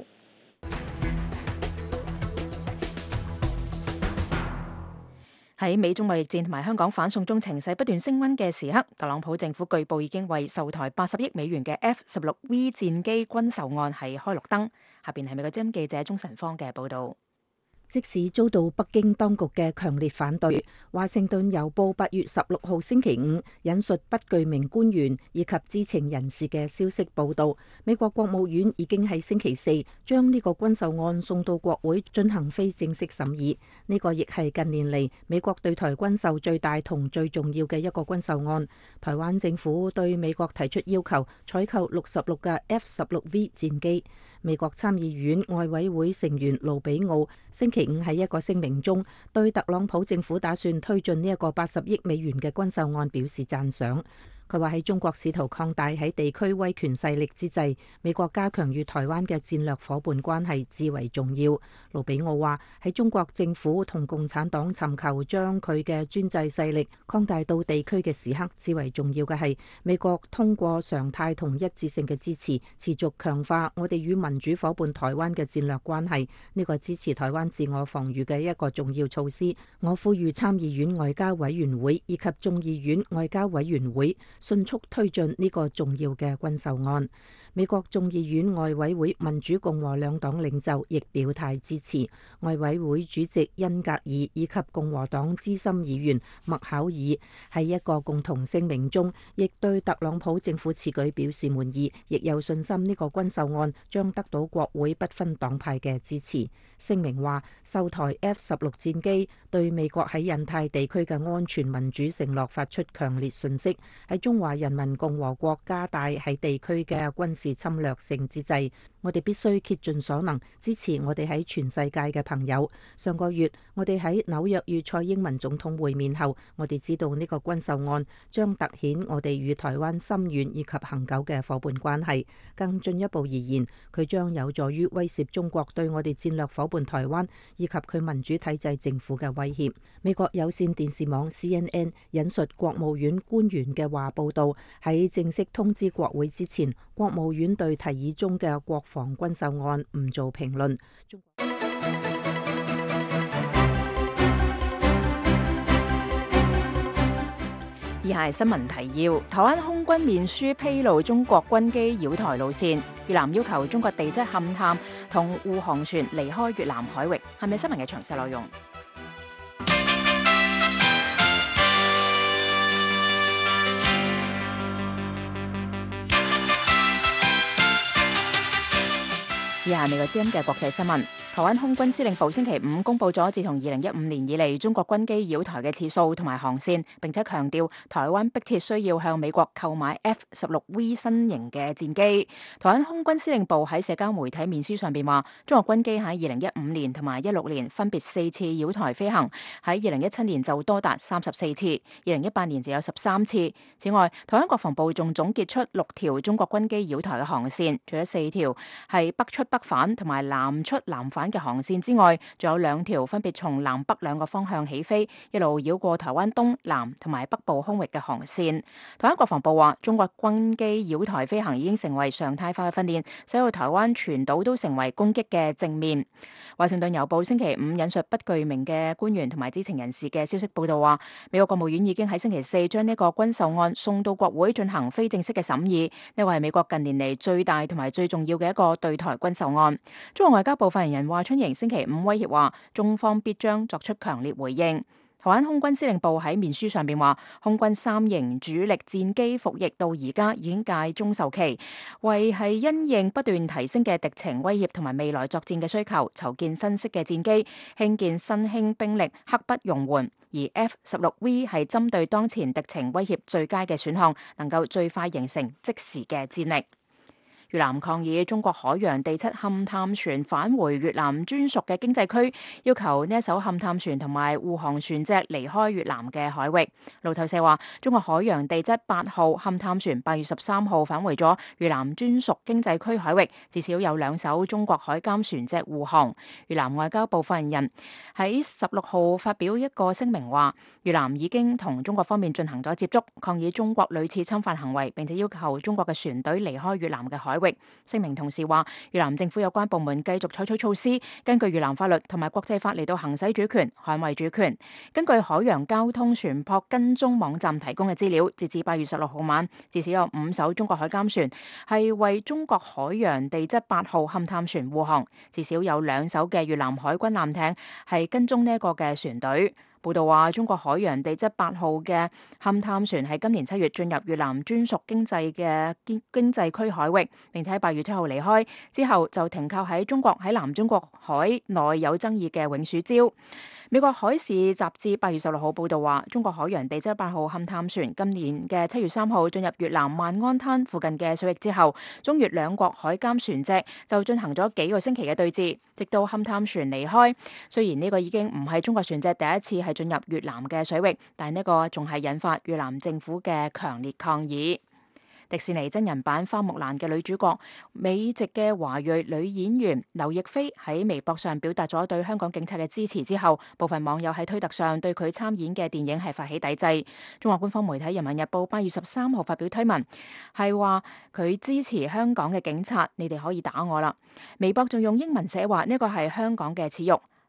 喺美中貿易戰同埋香港反送中情勢不斷升溫嘅時刻，特朗普政府據報已經為售台八十億美元嘅 F 十六 V 戰機軍售案係開綠燈。下邊係美國之音記者鐘晨芳嘅報導。 即使遭到北京當局嘅強烈反對，華盛頓郵報八月十六號星期五引述不具名官員以及知情人士嘅消息報道，美國國務院已經喺星期四將呢個軍售案送到國會進行非正式審議。呢個亦係近年嚟美國對台軍售最大同最重要嘅一個軍售案。台灣政府對美國提出要求，採購六十六架 F 十六 V 戰機。美國參議院外委會成員盧比奧星期五喺一個聲明中，對特朗普政府打算推進呢一個八十億美元嘅軍售案表示讚賞。佢話喺中國試圖擴大喺地區威權勢力之際，美國加強與台灣嘅戰略夥伴關係至為重要。盧比奧話喺中國政府同共產黨尋求將佢嘅專制勢力擴大到地區嘅時刻，至為重要嘅係美國通過常態同一致性嘅支持，持續強化我哋與民主夥伴台灣嘅戰略關係。呢個支持台灣自我防禦嘅一個重要措施。我呼籲參議院外交委員會以及眾議院外交委員會迅速推進呢個重要嘅軍售案。 美國眾議院外委會民主共和兩黨領袖亦表態支持。外委會主席恩格爾以及共和黨資深議員麥考爾喺一個共同聲明中，亦對特朗普政府此舉表示滿意，亦有信心呢個軍售案將得到國會不分黨派嘅支持。聲明話，售台 F 十六戰機對美國喺印太地區嘅安全民主承諾發出強烈訊息。喺中華人民共和國加大喺地區嘅軍事侵略性之際，我哋必須竭盡所能支持我哋喺全世界嘅朋友。上個月我哋喺紐約與蔡英文總統會面後，我哋知道呢個軍售案將凸顯我哋與台灣深遠以及恆久嘅夥伴關係。更進一步而言，佢將有助於威懾中國對我哋戰略夥伴台灣以及佢民主體制政府嘅威脅。美國有線電視網 C N N 引述國務院官員嘅話報道，喺正式通知國會之前，國務院對提議中嘅國防軍售案唔做評論。 以下係新聞提要：台灣空軍面書披露中國軍機繞台路線，越南要求中國地質勘探同護航船離開越南海域。係咪新聞嘅詳細內容？以下係美國之音嘅國際新聞。台灣空軍司令部星期五公布咗自從二零一五年以嚟中國軍機繞台嘅次數同埋航線，並且強調台灣迫切需要向美國購買 F 十六 V 新型嘅戰機。台灣空軍司令部喺社交媒體面書上邊話，中國軍機喺二零一五年同埋一六年分別四次繞台飛行，喺二零一七年就多達三十四次，二零一八年就有十三次。此外，台灣國防部仲總結出六條中國軍機繞台嘅航線，除咗四條係北出北返同埋南出南返嘅航線之外，仲有兩條分別從南北兩個方向起飛，一路繞過台灣東南同埋北部空域嘅航線。台灣國防部話，中國軍機繞台飛行已經成為常態化嘅訓練，使到台灣全島都成為攻擊嘅正面。華盛頓郵報星期五引述不具名嘅官員同埋知情人士嘅消息報道話，美國國務院已經喺星期四將呢個軍售案送到國會進行非正式嘅審議。呢個係美國近年嚟最大同埋最重要嘅一個對台軍售案。中國外交部發言人華春瑩星期五威脅話，中方必將作出強烈回應。台灣空軍司令部喺面書上邊話，空軍三型主力戰機服役到而家已經屆終壽期，為係因應不斷提升嘅敵情威脅同埋未來作戰嘅需求，籌建新式嘅戰機，興建新興兵力，刻不容緩。而 F 十六 V 係針對當前敵情威脅最佳嘅選項，能夠最快形成即時嘅戰力。越南抗議中國海洋地質勘探船返回越南專屬嘅經濟區，要求呢一艘勘探船同埋護航船隻離開越南嘅海域。路透社話，中國海洋地質八號勘探船八月十三號返回咗越南專屬經濟區海域，至少有兩艘中國海監船隻護航。越南外交部發言人喺十六號發表一個聲明話，越南已經同中國方面進行咗接觸，抗議中國屢次侵犯行為，並且要求中國嘅船隊離開越南嘅海域。聲明同時話，越南政府有關部門繼續採取措施，根據越南法律同埋國際法嚟到行使主權、捍衛主權。根據海洋交通船舶跟蹤網站提供嘅資料，截至八月十六號晚，至少有五艘中國海監船係為中國海洋地質八號勘探船護航，至少有兩艘嘅越南海軍艦艇係跟蹤呢一個嘅船隊。報道話，中國海洋地質八號嘅勘探船喺今年七月進入越南專屬經濟嘅經經濟區海域，並且喺八月七號離開，之後就停靠喺中國喺南中國海內有爭議嘅永暑礁。美國海事雜誌八月十六號報道話，中國海洋地質八號勘探船今年嘅七月三號進入越南萬安灘附近嘅水域之後，中越兩國海監船隻就進行咗幾個星期嘅對峙，直到勘探船離開。雖然呢個已經唔係中國船隻第一次係進入越南嘅水域，但呢個仲係引發越南政府嘅強烈抗議。迪士尼真人版花木蘭嘅女主角美籍嘅華裔女演員劉亦菲喺微博上表達咗對香港警察嘅支持之後，部分網友喺推特上對佢參演嘅電影係發起抵制。中國官方媒體《人民日報》八月十三號發表推文，係話佢支持香港嘅警察，你哋可以打我啦。微博仲用英文寫話呢個係香港嘅恥辱。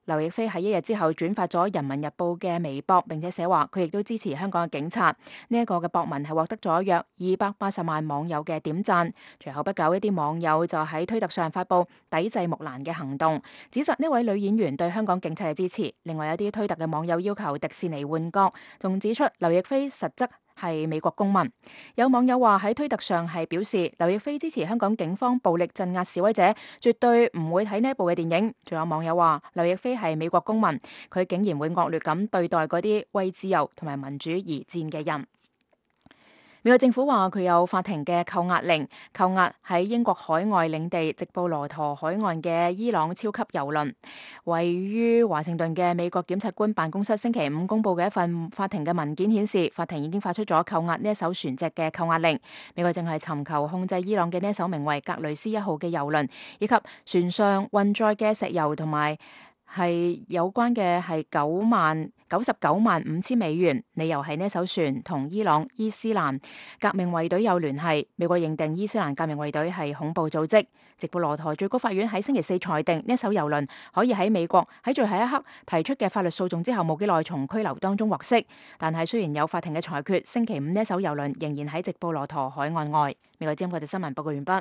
劉亦菲喺一日之後轉發咗《人民日報》嘅微博，並且寫話佢亦都支持香港嘅警察。呢一個嘅博文係獲得咗約二百八十萬網友嘅點讚。隨後不久，一啲網友就喺推特上發布抵制木蘭嘅行動，指責呢位女演員對香港警察嘅支持。另外一啲推特嘅網友要求迪士尼換角，仲指出劉亦菲實質係美國公民。有網友話喺推特上係表示劉亦菲支持香港警方暴力鎮壓示威者，絕對唔會睇呢一部嘅電影。仲有網友話劉亦菲係美國公民，佢竟然會惡劣咁對待嗰啲為自由同埋民主而戰嘅人。美國政府話佢有法庭嘅扣押令，扣押喺英國海外領地直布羅陀海岸嘅伊朗超級郵輪。位於華盛頓嘅美國檢察官辦公室星期五公布嘅一份法庭嘅文件顯示，法庭已經發出咗扣押呢一艘船隻嘅扣押令。美國正係尋求控制伊朗嘅呢一艘名為格雷斯一號嘅郵輪，以及船上運載嘅石油同埋係有關嘅係九萬九十九萬五千美元，理由係呢艘船同伊朗伊斯蘭革命衛隊有聯繫，美國認定伊斯蘭革命衛隊係恐怖組織。直布羅陀最高法院喺星期四裁定呢艘郵輪可以喺美國喺最後一刻提出嘅法律訴訟之後冇幾耐從拘留當中獲釋，但係雖然有法庭嘅裁決，星期五呢艘郵輪仍然喺直布羅陀海岸外。美國之音國際新聞報告完畢。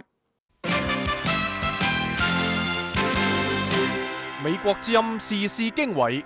美國之音時事經緯，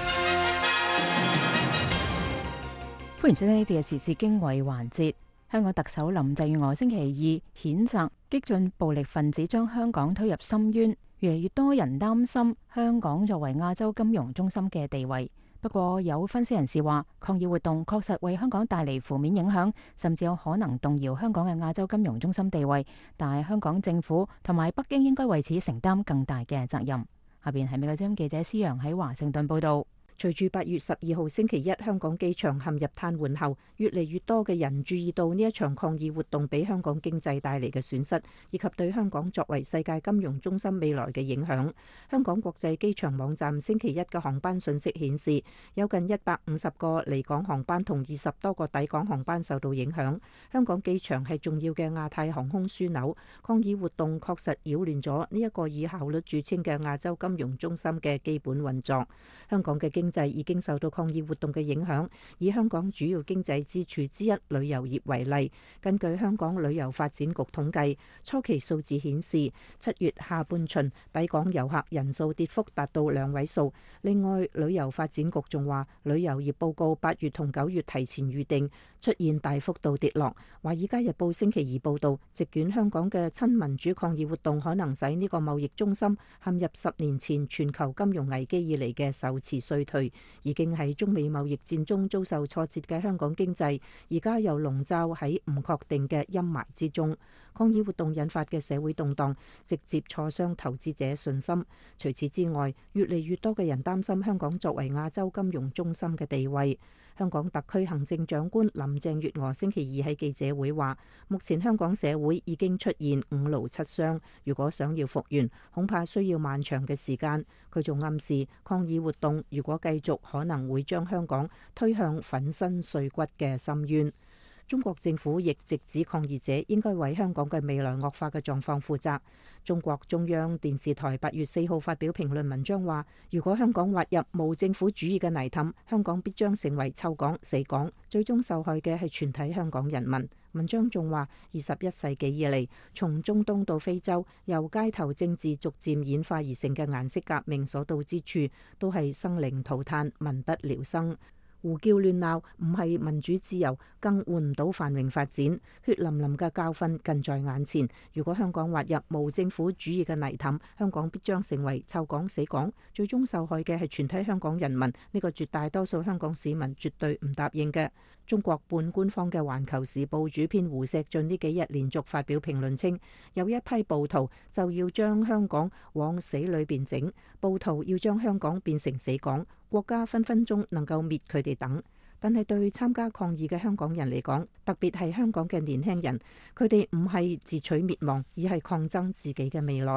歡迎收聽呢節嘅時事經緯環節。香港特首林鄭月娥星期二譴責激進暴力分子將香港推入深淵，越嚟越多人擔心香港作為亞洲金融中心嘅地位。不過有分析人士話，抗議活動確實為香港帶嚟負面影響，甚至有可能動搖香港嘅亞洲金融中心地位。但係香港政府同埋北京應該為此承擔更大嘅責任。下邊係美國之音記者施陽喺華盛頓報道。 隨住八月十二號星期一香港機場陷入癱瘓後，越嚟越多嘅人注意到呢一場抗議活動俾香港經濟帶嚟嘅損失，以及對香港作為世界金融中心未來嘅影響。香港國際機場網站星期一嘅航班信息顯示，有近一百五十個離港航班同二十多個抵港航班受到影響。香港機場係重要嘅亞太航空樞紐，抗議活動確實擾亂咗呢一個以效率著稱嘅亞洲金融中心嘅基本運作。香港嘅經濟已經受到抗議活動嘅影響，以香港主要經濟支柱之一旅遊業為例，根據香港旅遊發展局統計，初期數字顯示七月下半旬抵港遊客人數跌幅達到兩位數。另外，旅遊發展局仲話，旅遊業報告八月同九月提前預定出現大幅度跌落。華爾街日報星期二報導，席捲香港嘅親民主抗議活動可能使呢個貿易中心陷入十年前全球金融危機以嚟嘅首次衰退。已經喺中美貿易戰中遭受挫折嘅香港經濟，而家又籠罩喺唔確定嘅陰霾之中。抗議活動引發嘅社會動盪，直接挫傷投資者信心。除此之外，越嚟越多嘅人擔心香港作為亞洲金融中心嘅地位。香港特區行政長官林鄭月娥星期二喺記者會話，目前香港社會已經出現五勞七傷，如果想要復原，恐怕需要漫長嘅時間。佢仲暗示抗議活動如果繼續，可能會將香港推向粉身碎骨嘅深淵。中國政府亦直指抗議者應該為香港嘅未來惡化嘅狀況負責。中國中央電視台八月四號發表評論文章話，如果香港滑入無政府主義嘅泥凼，香港必將成為臭港、死港，最終受害嘅係全體香港人民。文章仲話，二十一世紀以嚟，從中東到非洲，由街頭政治逐漸演化而成嘅顏色革命所到之處，都係生靈塗炭、民不聊生。胡叫亂鬧唔係民主自由，更換唔到繁榮發展。血淋淋嘅教訓近在眼前。如果香港滑入無政府主義嘅泥凼，香港必將成為臭港、死港，最終受害嘅係全體香港人民。呢個絕大多數香港市民絕對唔答應嘅。中國半官方嘅《環球時報》主編胡錫進呢幾日連續發表評論稱，有一批暴徒就要將香港往死裏邊整，暴徒要將香港變成死港，國家分分鐘能夠滅佢哋等。但係對參加抗議嘅香港人嚟講，特別係香港嘅年輕人，佢哋唔係自取滅亡，而係抗爭自己嘅未來。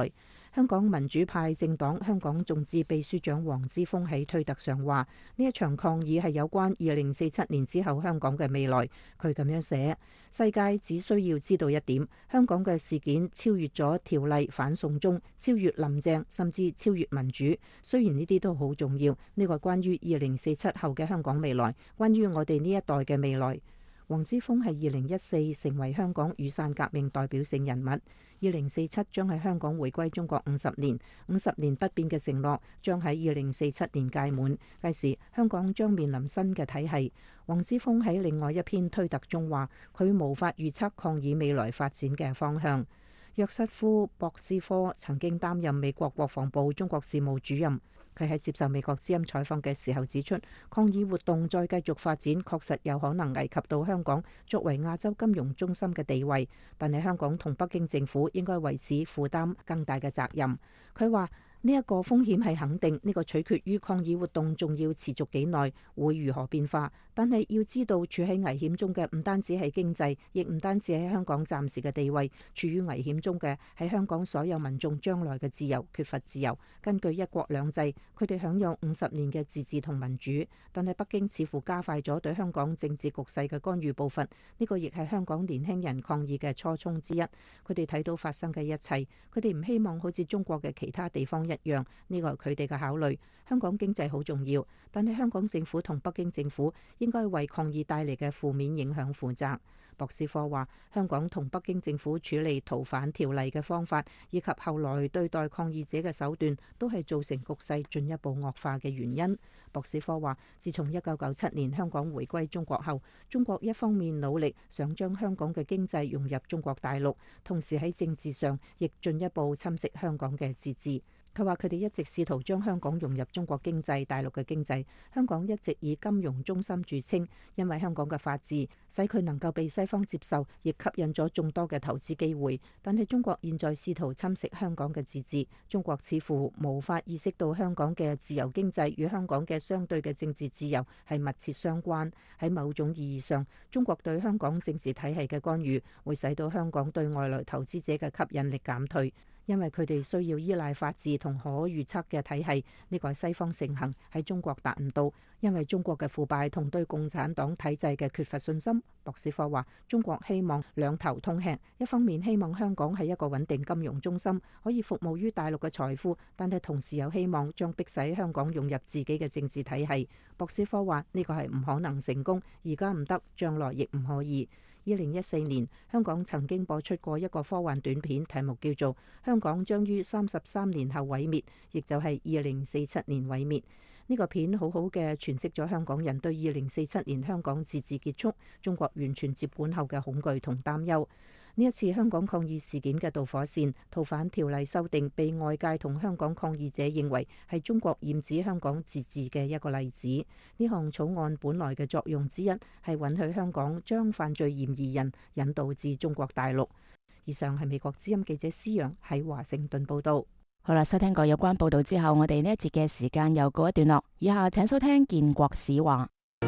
香港民主派政黨香港眾志秘書長黃之鋒喺推特上話：呢一場抗議係有關二零四七年之後香港嘅未來。佢咁樣寫：世界只需要知道一點，香港嘅事件超越咗條例反送中，超越林鄭，甚至超越民主。雖然呢啲都好重要，呢個關於二零四七後嘅香港未來，關於我哋呢一代嘅未來。黃之鋒係二零一四成為香港雨傘革命代表性人物。二零四七將係香港回歸中國五十年，五十年不變嘅承諾將喺二零四七年屆滿，屆時香港將面臨新嘅體系。黃之鋒喺另外一篇推特中話：佢無法預測抗議未來發展嘅方向。約瑟夫·博斯科曾經擔任美國國防部中國事務主任。佢喺接受美國之音採訪嘅時候指出，抗議活動再繼續發展，確實有可能危及到香港作為亞洲金融中心嘅地位。但係香港同北京政府應該為此負擔更大嘅責任。佢話：呢一個風險係肯定，呢個取決於抗議活動仲要持續幾耐，會如何變化。但係要知道，處喺危險中嘅唔單止係經濟，亦唔單止係香港暫時嘅地位，處於危險中嘅係香港所有民眾將來嘅自由。缺乏自由，根據一國兩制，佢哋享有五十年嘅自治同民主。但係北京似乎加快咗對香港政治局勢嘅干預步伐，呢個亦係香港年輕人抗議嘅初衷之一。佢哋睇到發生嘅一切，佢哋唔希望好似中國嘅其他地方一樣，呢個係佢哋嘅考慮。香港經濟好重要，但係香港政府同北京政府應該為抗議帶嚟嘅負面影響負責。博斯科話：香港同北京政府處理逃犯條例嘅方法，以及後來對待抗議者嘅手段，都係造成局勢進一步惡化嘅原因。博斯科話：自從一九九七年香港回歸中國後，中國一方面努力想將香港嘅經濟融入中國大陸，同時喺政治上亦進一步侵蝕香港嘅自治。佢話：佢哋一直試圖將香港融入中國經濟大陸嘅經濟。香港一直以金融中心著稱，因為香港嘅法治使佢能夠被西方接受，亦吸引咗眾多嘅投資機會。但係中國現在試圖侵蝕香港嘅自治。中國似乎無法意識到香港嘅自由經濟與香港嘅相對嘅政治自由係密切相關。喺某種意義上，中國對香港政治體系嘅干預會使到香港對外來投資者嘅吸引力減退。因為佢哋需要依賴法治同可預測嘅體系，呢個係西方盛行，喺中國達唔到。因為中國嘅腐敗同對共產黨體制嘅缺乏信心。博斯科話：中國希望兩頭通吃，一方面希望香港係一個穩定金融中心，可以服務於大陸嘅財富，但係同時又希望將迫使香港融入自己嘅政治體系。博斯科話：呢個係唔可能成功，而家唔得，將來亦唔可以。二零一四年，香港曾經播出過一個科幻短片，題目叫做《香港將於三十三年後毀滅》，亦就係二零四七年毀滅。呢個片好好嘅詮釋咗香港人對二零四七年香港自治結束、中國完全接管後嘅恐懼同擔憂。呢一次香港抗議事件嘅導火線，逃犯條例修訂，被外界同香港抗議者認為係中國染指香港自治嘅一個例子。呢項草案本來嘅作用之一係允許香港將犯罪嫌疑人引渡至中國大陸。以上係美國之音記者施陽喺華盛頓報道。 好啦，收聽過有關報道之後，我哋呢一節嘅時間又告一段落。以下請收聽建國史話。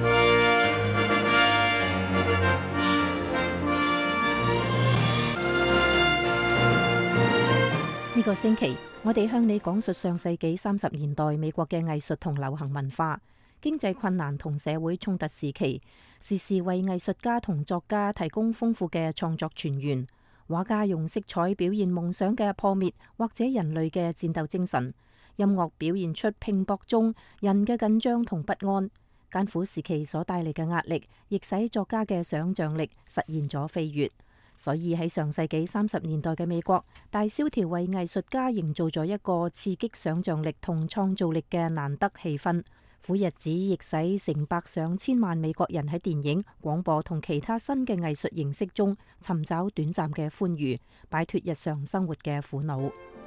呢個星期，我哋向你講述上世紀三十年代美國嘅藝術同流行文化。經濟困難同社會衝突時期，時時為藝術家同作家提供豐富嘅創作泉源。畫家用色彩表現夢想嘅破滅，或者人類嘅戰鬥精神；音樂表現出拼搏中人嘅緊張同不安。艱苦時期所帶嚟嘅壓力，亦使作家嘅想像力實現咗飛躍。所以喺上世紀三十年代嘅美國，大蕭條為藝術家營造咗一個刺激想像力同創造力嘅難得氣氛。苦日子亦使成百上千萬美國人喺電影、廣播同其他新嘅藝術形式中尋找短暫嘅歡愉，擺脫日常生活嘅苦惱。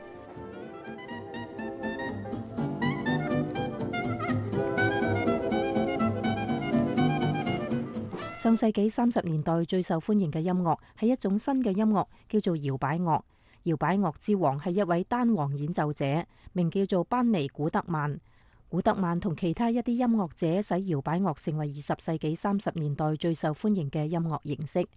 上世紀三十年代最受歡迎嘅音樂係一種新嘅音樂，叫做搖擺樂。搖擺樂之王係一位單簧演奏者，名叫做班尼古德曼。古德曼同其他一啲音樂者使搖擺樂成為二十世紀三十年代最受歡迎嘅音樂形式。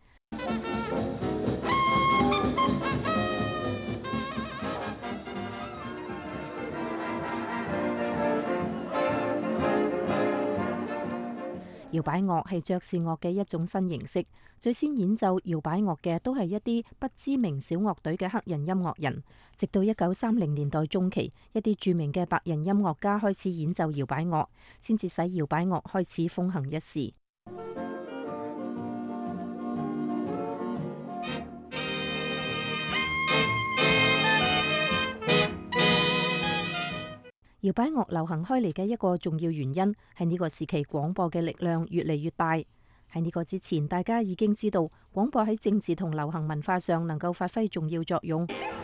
搖擺樂係爵士樂嘅一種新形式，最先演奏搖擺樂嘅都係一啲不知名小樂隊嘅黑人音樂人。直到一九三零年代中期，一啲著名嘅白人音樂家開始演奏搖擺樂，先至使搖擺樂開始風行一時。搖擺樂流行開嚟嘅一個重要原因係呢個時期廣播嘅力量越嚟越大。喺呢個之前，大家已經知道廣播喺政治同流行文化上能夠發揮重要作用。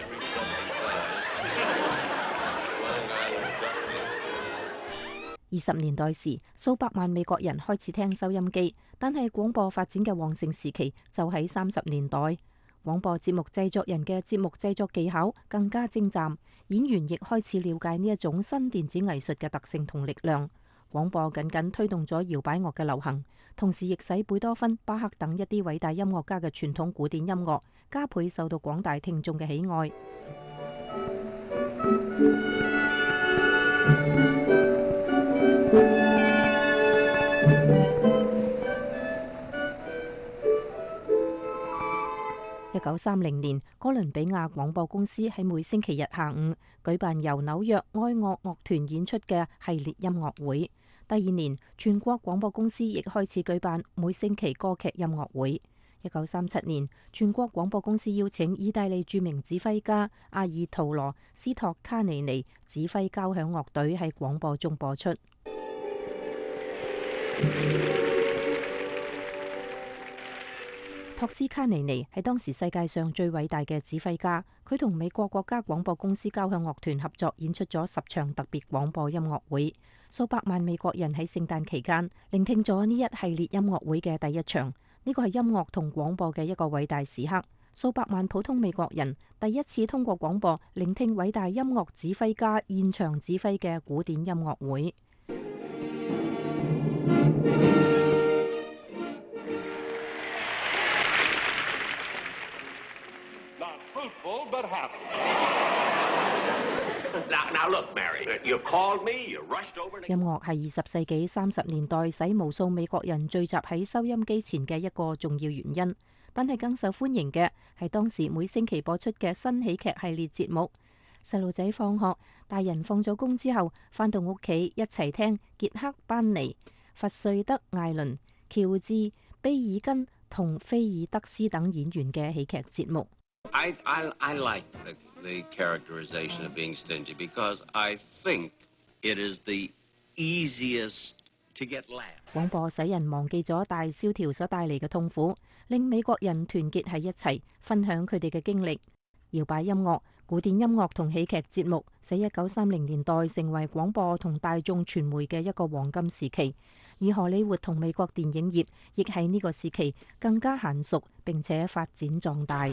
二十年代時，數百萬美國人開始聽收音機，但係廣播發展嘅旺盛時期就喺三十年代。廣播節目製作人嘅節目製作技巧更加精湛，演員亦開始了解呢一種新電子藝術嘅特性同力量。廣播緊緊推動咗搖擺樂嘅流行，同時亦使貝多芬、巴克等一啲偉大音樂家嘅傳統古典音樂加倍受到廣大聽眾嘅喜愛。一九三零年，哥倫比亞廣播公司喺每星期日下午舉辦由紐約愛樂樂團演出嘅系列音樂會。第二年，全國廣播公司亦開始舉辦每星期歌劇音樂會。一九三七年，全國廣播公司邀請意大利著名指揮家阿爾圖羅斯托卡尼尼指揮交響樂隊喺廣播中播出。托斯卡尼尼係當時世界上最偉大嘅指揮家，佢同美國國家廣播公司交響樂團合作演出咗十場特別廣播音樂會，數百萬美國人喺聖誕期間聆聽咗呢一系列音樂會嘅第一場。呢個係音樂同廣播嘅一個偉大時刻，數百萬普通美國人第一次通過廣播聆聽偉大音樂指揮家現場指揮嘅古典音樂會。音樂係二十世紀三十年代使無數美國人聚集喺收音機前嘅一個重要原因，但係更受歡迎嘅係當時每星期播出嘅新喜劇系列節目。細路仔放學，大人放咗工之後，返到屋企一齊聽傑克班尼、弗瑞德艾倫、喬治卑爾根同菲爾德斯等演員嘅喜劇節目。 I, I, I like the, the characterization of being stingy because I think it is the easiest to get laugh. 廣播使人忘記咗大蕭條所帶嚟嘅痛苦，令美國人團結喺一齊，分享佢哋嘅經歷。搖擺音樂、古典音樂同喜劇節目，使一九三零年代成為廣播同大眾傳媒嘅一個黃金時期。而荷里活同美國電影業亦喺呢個時期更加嫻熟並且發展壯大。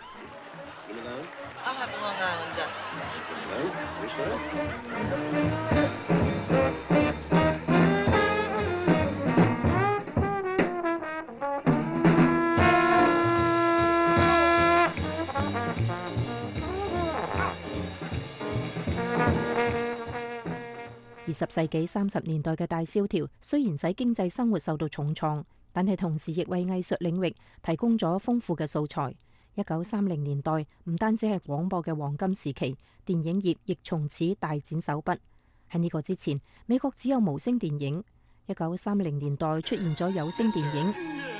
二十世紀三十年代嘅大蕭條雖然使經濟生活受到重創，但係同時亦為藝術領域提供咗豐富嘅素材。一九三零年代唔單止係廣播嘅黃金時期，電影業亦從此大展手筆。喺呢個之前，美國只有無聲電影。一九三零年代出現咗有聲電影。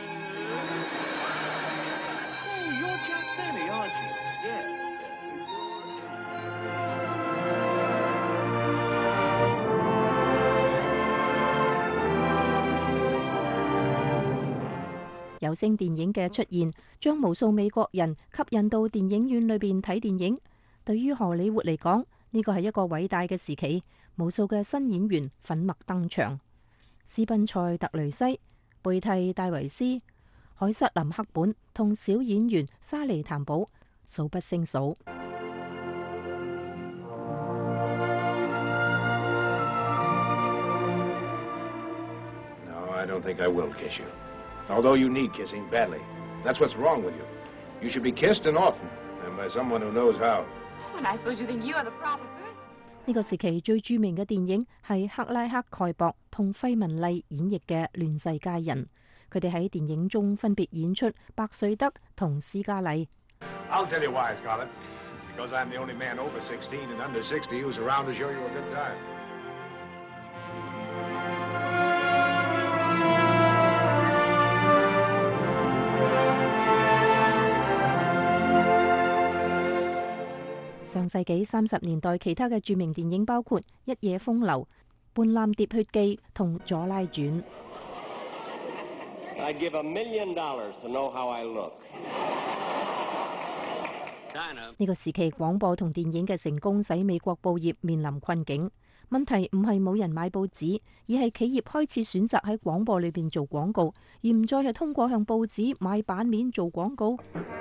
有聲電影嘅出現，將無數美國人吸引到電影院裏邊睇電影。對於荷里活嚟講，呢個係一個偉大嘅時期，無數嘅新演員粉墨登場，斯賓塞特雷西、貝蒂戴維斯、凱瑟琳克本同小演員莎莉譚寶數不勝數。 No, I don't think I will kiss you. Although you need kissing badly. That's what's wrong with you. You should be kissed and often, and by someone who knows how. And I suppose you think you are the proper person. 呢個時期最著名嘅電影係克拉克蓋博同費雯麗演繹嘅《亂世佳人》，佢哋喺電影中分別演出白瑞德同斯嘉麗。 I'll tell you why, Scarlett. Because I'm the only man over sixteen and under sixty who's around to show you a good time. 上世紀三十年代其他嘅著名電影包括《一夜風流》、《半攬喋血記》同《佐拉傳》。 I'd give a million dollars to know how I look. 呢個時期廣播同電影嘅成功使美國報業面臨困境。問題唔係冇人買報紙，而係企業開始選擇喺廣播裏邊做廣告，而唔再係通過向報紙買版面做廣告。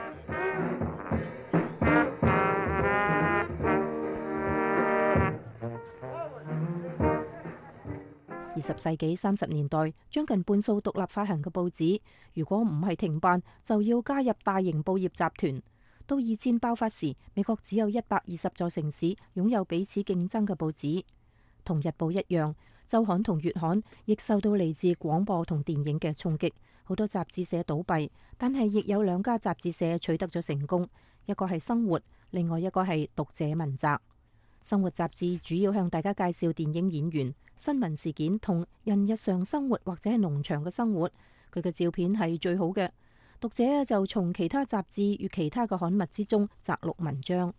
二十世紀三十年代，將近半數獨立發行嘅報紙，如果唔係停辦，就要加入大型報業集團。到二戰爆發時，美國只有一百二十座城市擁有彼此競爭嘅報紙。同日報一樣，週刊同月刊亦受到嚟自廣播同電影嘅衝擊，好多雜誌社倒閉，但係亦有兩家雜誌社取得咗成功，一個係生活，另外一個係讀者文摘。生活雜誌主要向大家介紹電影演員、新聞事件同人日常生活或者係農場嘅生活，佢嘅照片係最好嘅。讀者就從其他雜誌與其他嘅刊物之中摘錄文章。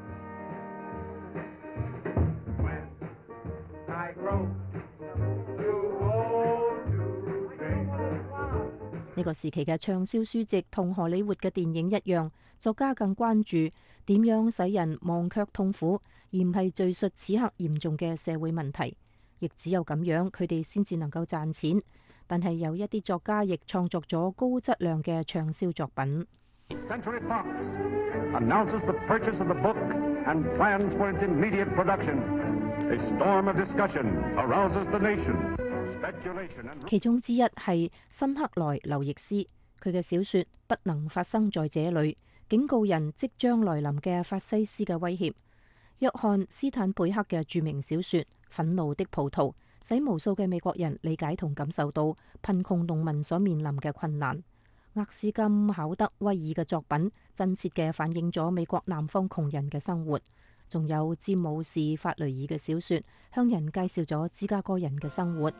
呢個時期嘅暢銷書籍同荷里活嘅電影一樣，作家更關注點樣使人忘卻痛苦，而唔係敘述此刻嚴重嘅社會問題。亦只有咁樣，佢哋先至能夠賺錢。但係有一啲作家亦創作咗高質量嘅暢銷作品。 Century Fox announces the purchase of the book and plans for its immediate production. A storm of discussion arouses the nation. Speculation and 其中之一係辛克萊劉易斯，佢嘅小說《不能發生在這裏》，警告人即將來臨嘅法西斯嘅威脅。約翰斯坦佩克嘅著名小說《憤怒的葡萄》，使無數嘅美國人理解同感受到貧窮農民所面臨嘅困難。厄斯金考德威爾嘅作品真切嘅反映咗美國南方窮人嘅生活。仲有詹姆士法雷爾嘅小說，向人介紹咗芝加哥人嘅生活。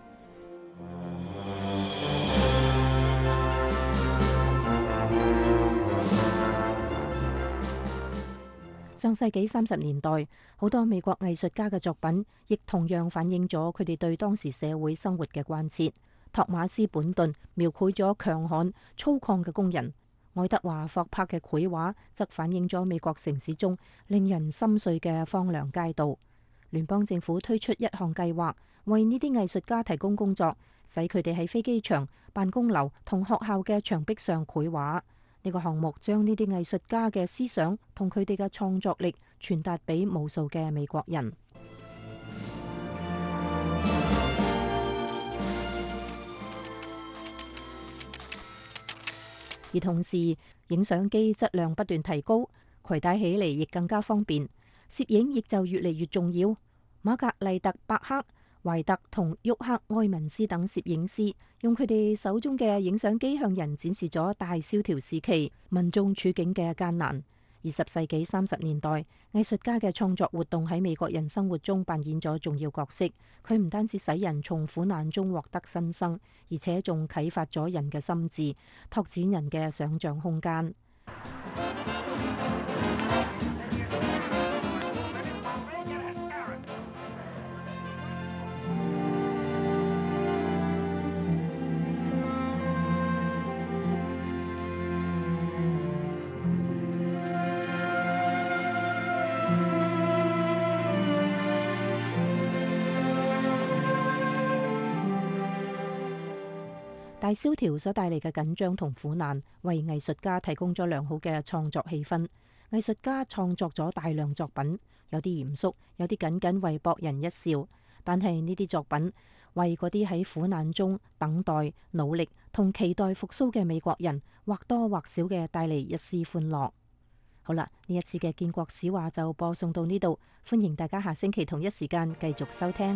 上世紀三十年代，好多美國藝術家嘅作品亦同樣反映咗佢哋對當時社會生活嘅關切。托馬斯本頓描繪咗強悍粗獷嘅工人，愛德華霍柏嘅繪畫則反映咗美國城市中令人心碎嘅荒涼街道。聯邦政府推出一項計劃，為呢啲藝術家提供工作，使佢哋喺飛機場、辦公樓同學校嘅牆壁上繪畫。呢個項目將呢啲藝術家嘅思想同佢哋嘅創作力傳達俾無數嘅美國人。而同時，影相機質量不斷提高，攜帶起嚟亦更加方便，攝影亦就越嚟越重要。瑪格麗特·伯克、懷特同沃克·埃文斯等攝影師用佢哋手中嘅影相機向人展示咗大蕭條時期民眾處境嘅艱難。二十世紀三十年代，藝術家嘅創作活動喺美國人生活中扮演咗重要角色。佢唔單止使人從苦難中獲得新生，而且仲啟發咗人嘅心智，拓展人嘅想像空間。大蕭條所帶嚟嘅緊張同苦難，為藝術家提供咗良好嘅創作氣氛。藝術家創作咗大量作品，有啲嚴肅，有啲僅僅為博人一笑。但係呢啲作品為嗰啲喺苦難中等待、努力同期待復甦嘅美國人，或多或少嘅帶嚟一絲歡樂。好好啦，呢一次嘅建國史話就播送到呢度，歡迎大家下星期同一時間繼續收聽。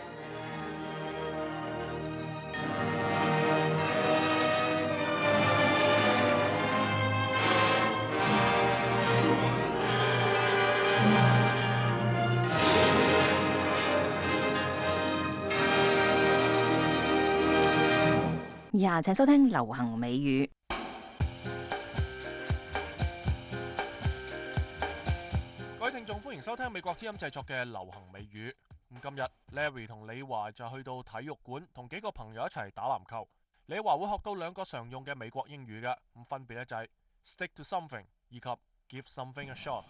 以下請收聽流行美語。 各位聽眾，歡迎收聽美國之音製作嘅流行美語。咁今日 Larry 同李華就去到體育館，同幾個朋友一齊打籃球。李華會學到兩個常用嘅美國英語嘅，咁分別咧就係 stick to something 以及 give something a shot。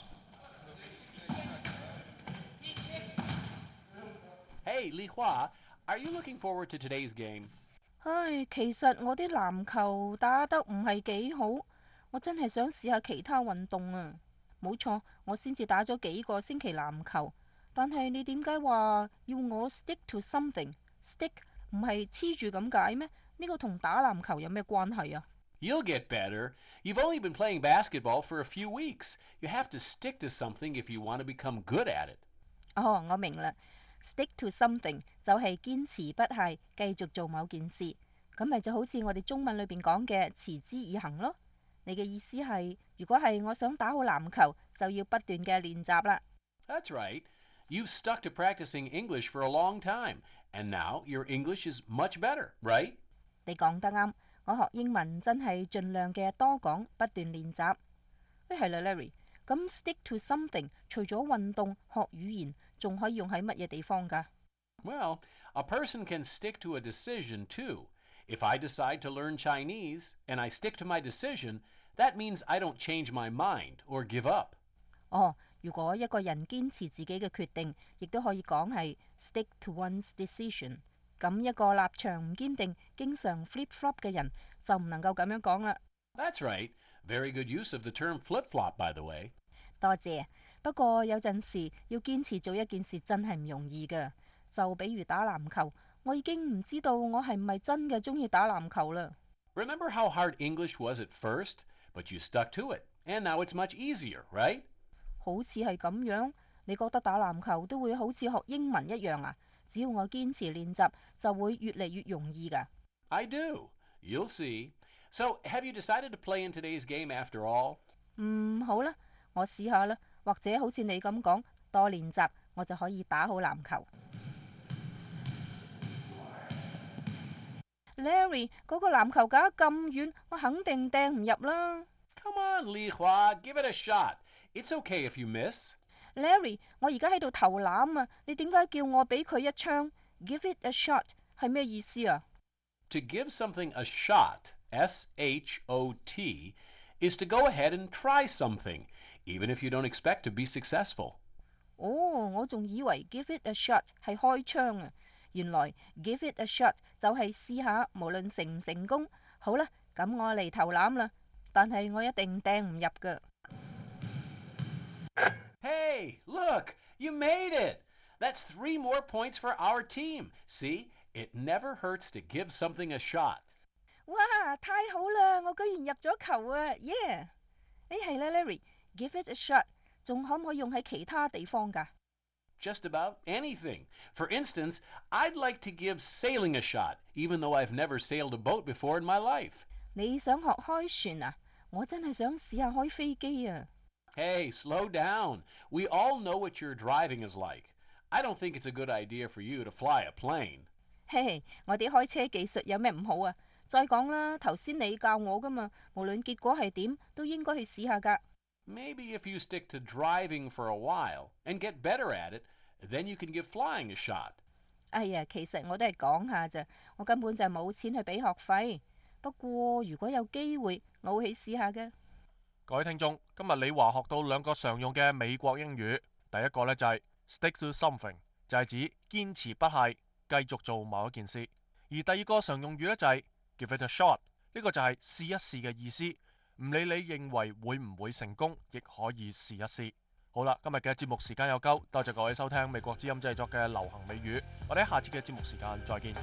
Hey, Li Hua, are you looking forward to today's game? 唉，其實我啲籃球打得唔係幾好，我真係想試下其他運動啊！冇錯，我先至打咗幾個星期籃球，但係你點解話要我 stick to something？stick 唔係黐住咁解咩？呢個同打籃球有咩關係啊？ You'll get better. You've only been playing basketball for a few weeks. You have to stick to something if you want to become good at it. 哦，我明啦。Stick to something 就係堅持不懈，繼續做某件事，咁咪就好似我哋中文裏邊講嘅持之以恆咯。你嘅意思係，如果係我想打好籃球，就要不斷嘅練習啦。 That's right. You've stuck to practicing English for a long time, and now your English is much better, right? 你講得啱，我學英文真係盡量嘅多講，不斷練習。誒係啦 ，Larry， 咁 stick to something 除咗運動、學語言，仲可以用喺乜嘢地方㗎？ Well, a person can stick to a decision too. If I decide to learn Chinese and I stick to my decision, that means I don't change my mind or give up. 哦，如果一個人堅持自己嘅決定，亦都可以講係 stick to one's decision。咁一個立場唔堅定、經常 flip-flop 嘅人就唔能夠咁樣講啦。 That's right. Very good use of the term flip-flop, by the way. 多謝。不過有陣時要堅持做一件事真係唔容易㗎。就比如打籃球，我已經唔知道我係唔係真嘅鍾意打籃球啦。 Remember how hard English was at first, but you stuck to it, and now it's much easier, right? 好似係咁樣，你覺得打籃球都會好似學英文一樣啊？只要我堅持練習，就會越嚟越容易㗎。 I do. You'll see. So, have you decided to play in today's game after all? 嗯，好啦，我試下啦。或者好似你咁講，多練習，我就可以打好籃球。Larry， 嗰個籃球架咁遠，我肯定掟唔入啦。 Come on, Li Hua, give it a shot. It's okay if you miss. Larry， 我而家喺度投籃啊，你點解叫我俾佢一槍 ？Give it a shot 係咩意思啊？ To give something a shot, S H O T, is to go ahead and try something, even if you don't expect to be successful. 哦，我仲以為 give it a shot 係開槍啊。原來 give it a shot 就係試下，無論成唔成功。好啦，咁我嚟投籃啦，但係我一定掟唔入㗎。 Hey, look, you made it! That's three more points for our team. See, it never hurts to give something a shot. 哇，太好啦！我居然入咗球啊 ！Yeah！ 誒係啦 ，Larry，give it a shot 仲可唔可以用喺其他地方㗎？ Just about anything. For instance, I'd like to give sailing a shot, even though I've never sailed a boat before in my life. 你想學開船啊？我真係想試下開飛機啊！ Hey, slow down. We all know what your driving is like. I don't think it's a good idea for you to fly a plane. 嘿嘿，我啲開車技術有咩唔好啊？再講啦，頭先你教我㗎嘛，無論結果係點，都應該去試下㗎。 Maybe if you stick to driving for a while and get better at it, then you can give flying a shot. 哎呀，其實我都係講下咋，我根本就冇錢去俾學費。不過如果有機會，我會去試下嘅。 各位聽眾，今日李華學到兩個常用嘅美國英語。第一個呢就係 stick to something， 就係指堅持不懈，繼續做某一件事。而第二個常用語呢就係 give it a shot， 呢個就係試一試嘅意思。唔理你認為會唔會成功，亦可以試一試。好啦，今日嘅節目時間有夠，多謝各位收聽美國之音製作嘅流行美語。我哋喺下次嘅節目時間再見。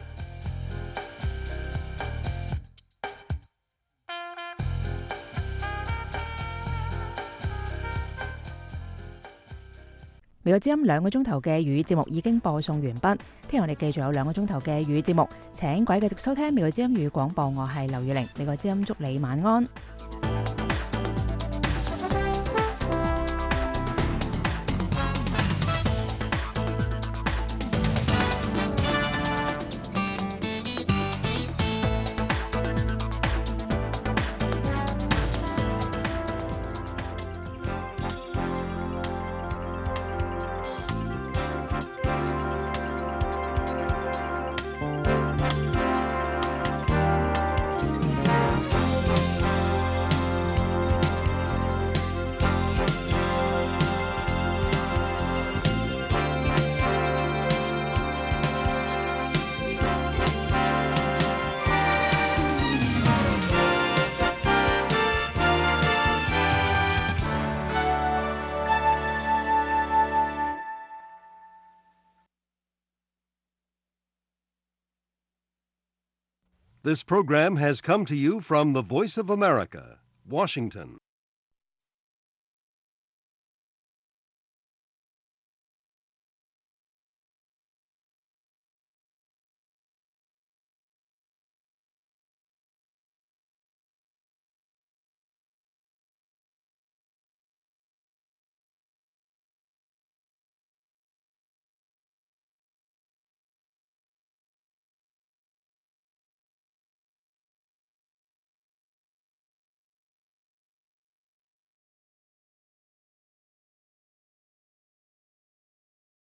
美國之音兩個鐘頭嘅粵語節目已經播送完畢，聽日我哋繼續有兩個鐘頭嘅粵語節目，請各位繼續收聽美國之音粵語廣播，我係劉月玲，美國之音祝你晚安。 This program has come to you from the Voice of America, Washington.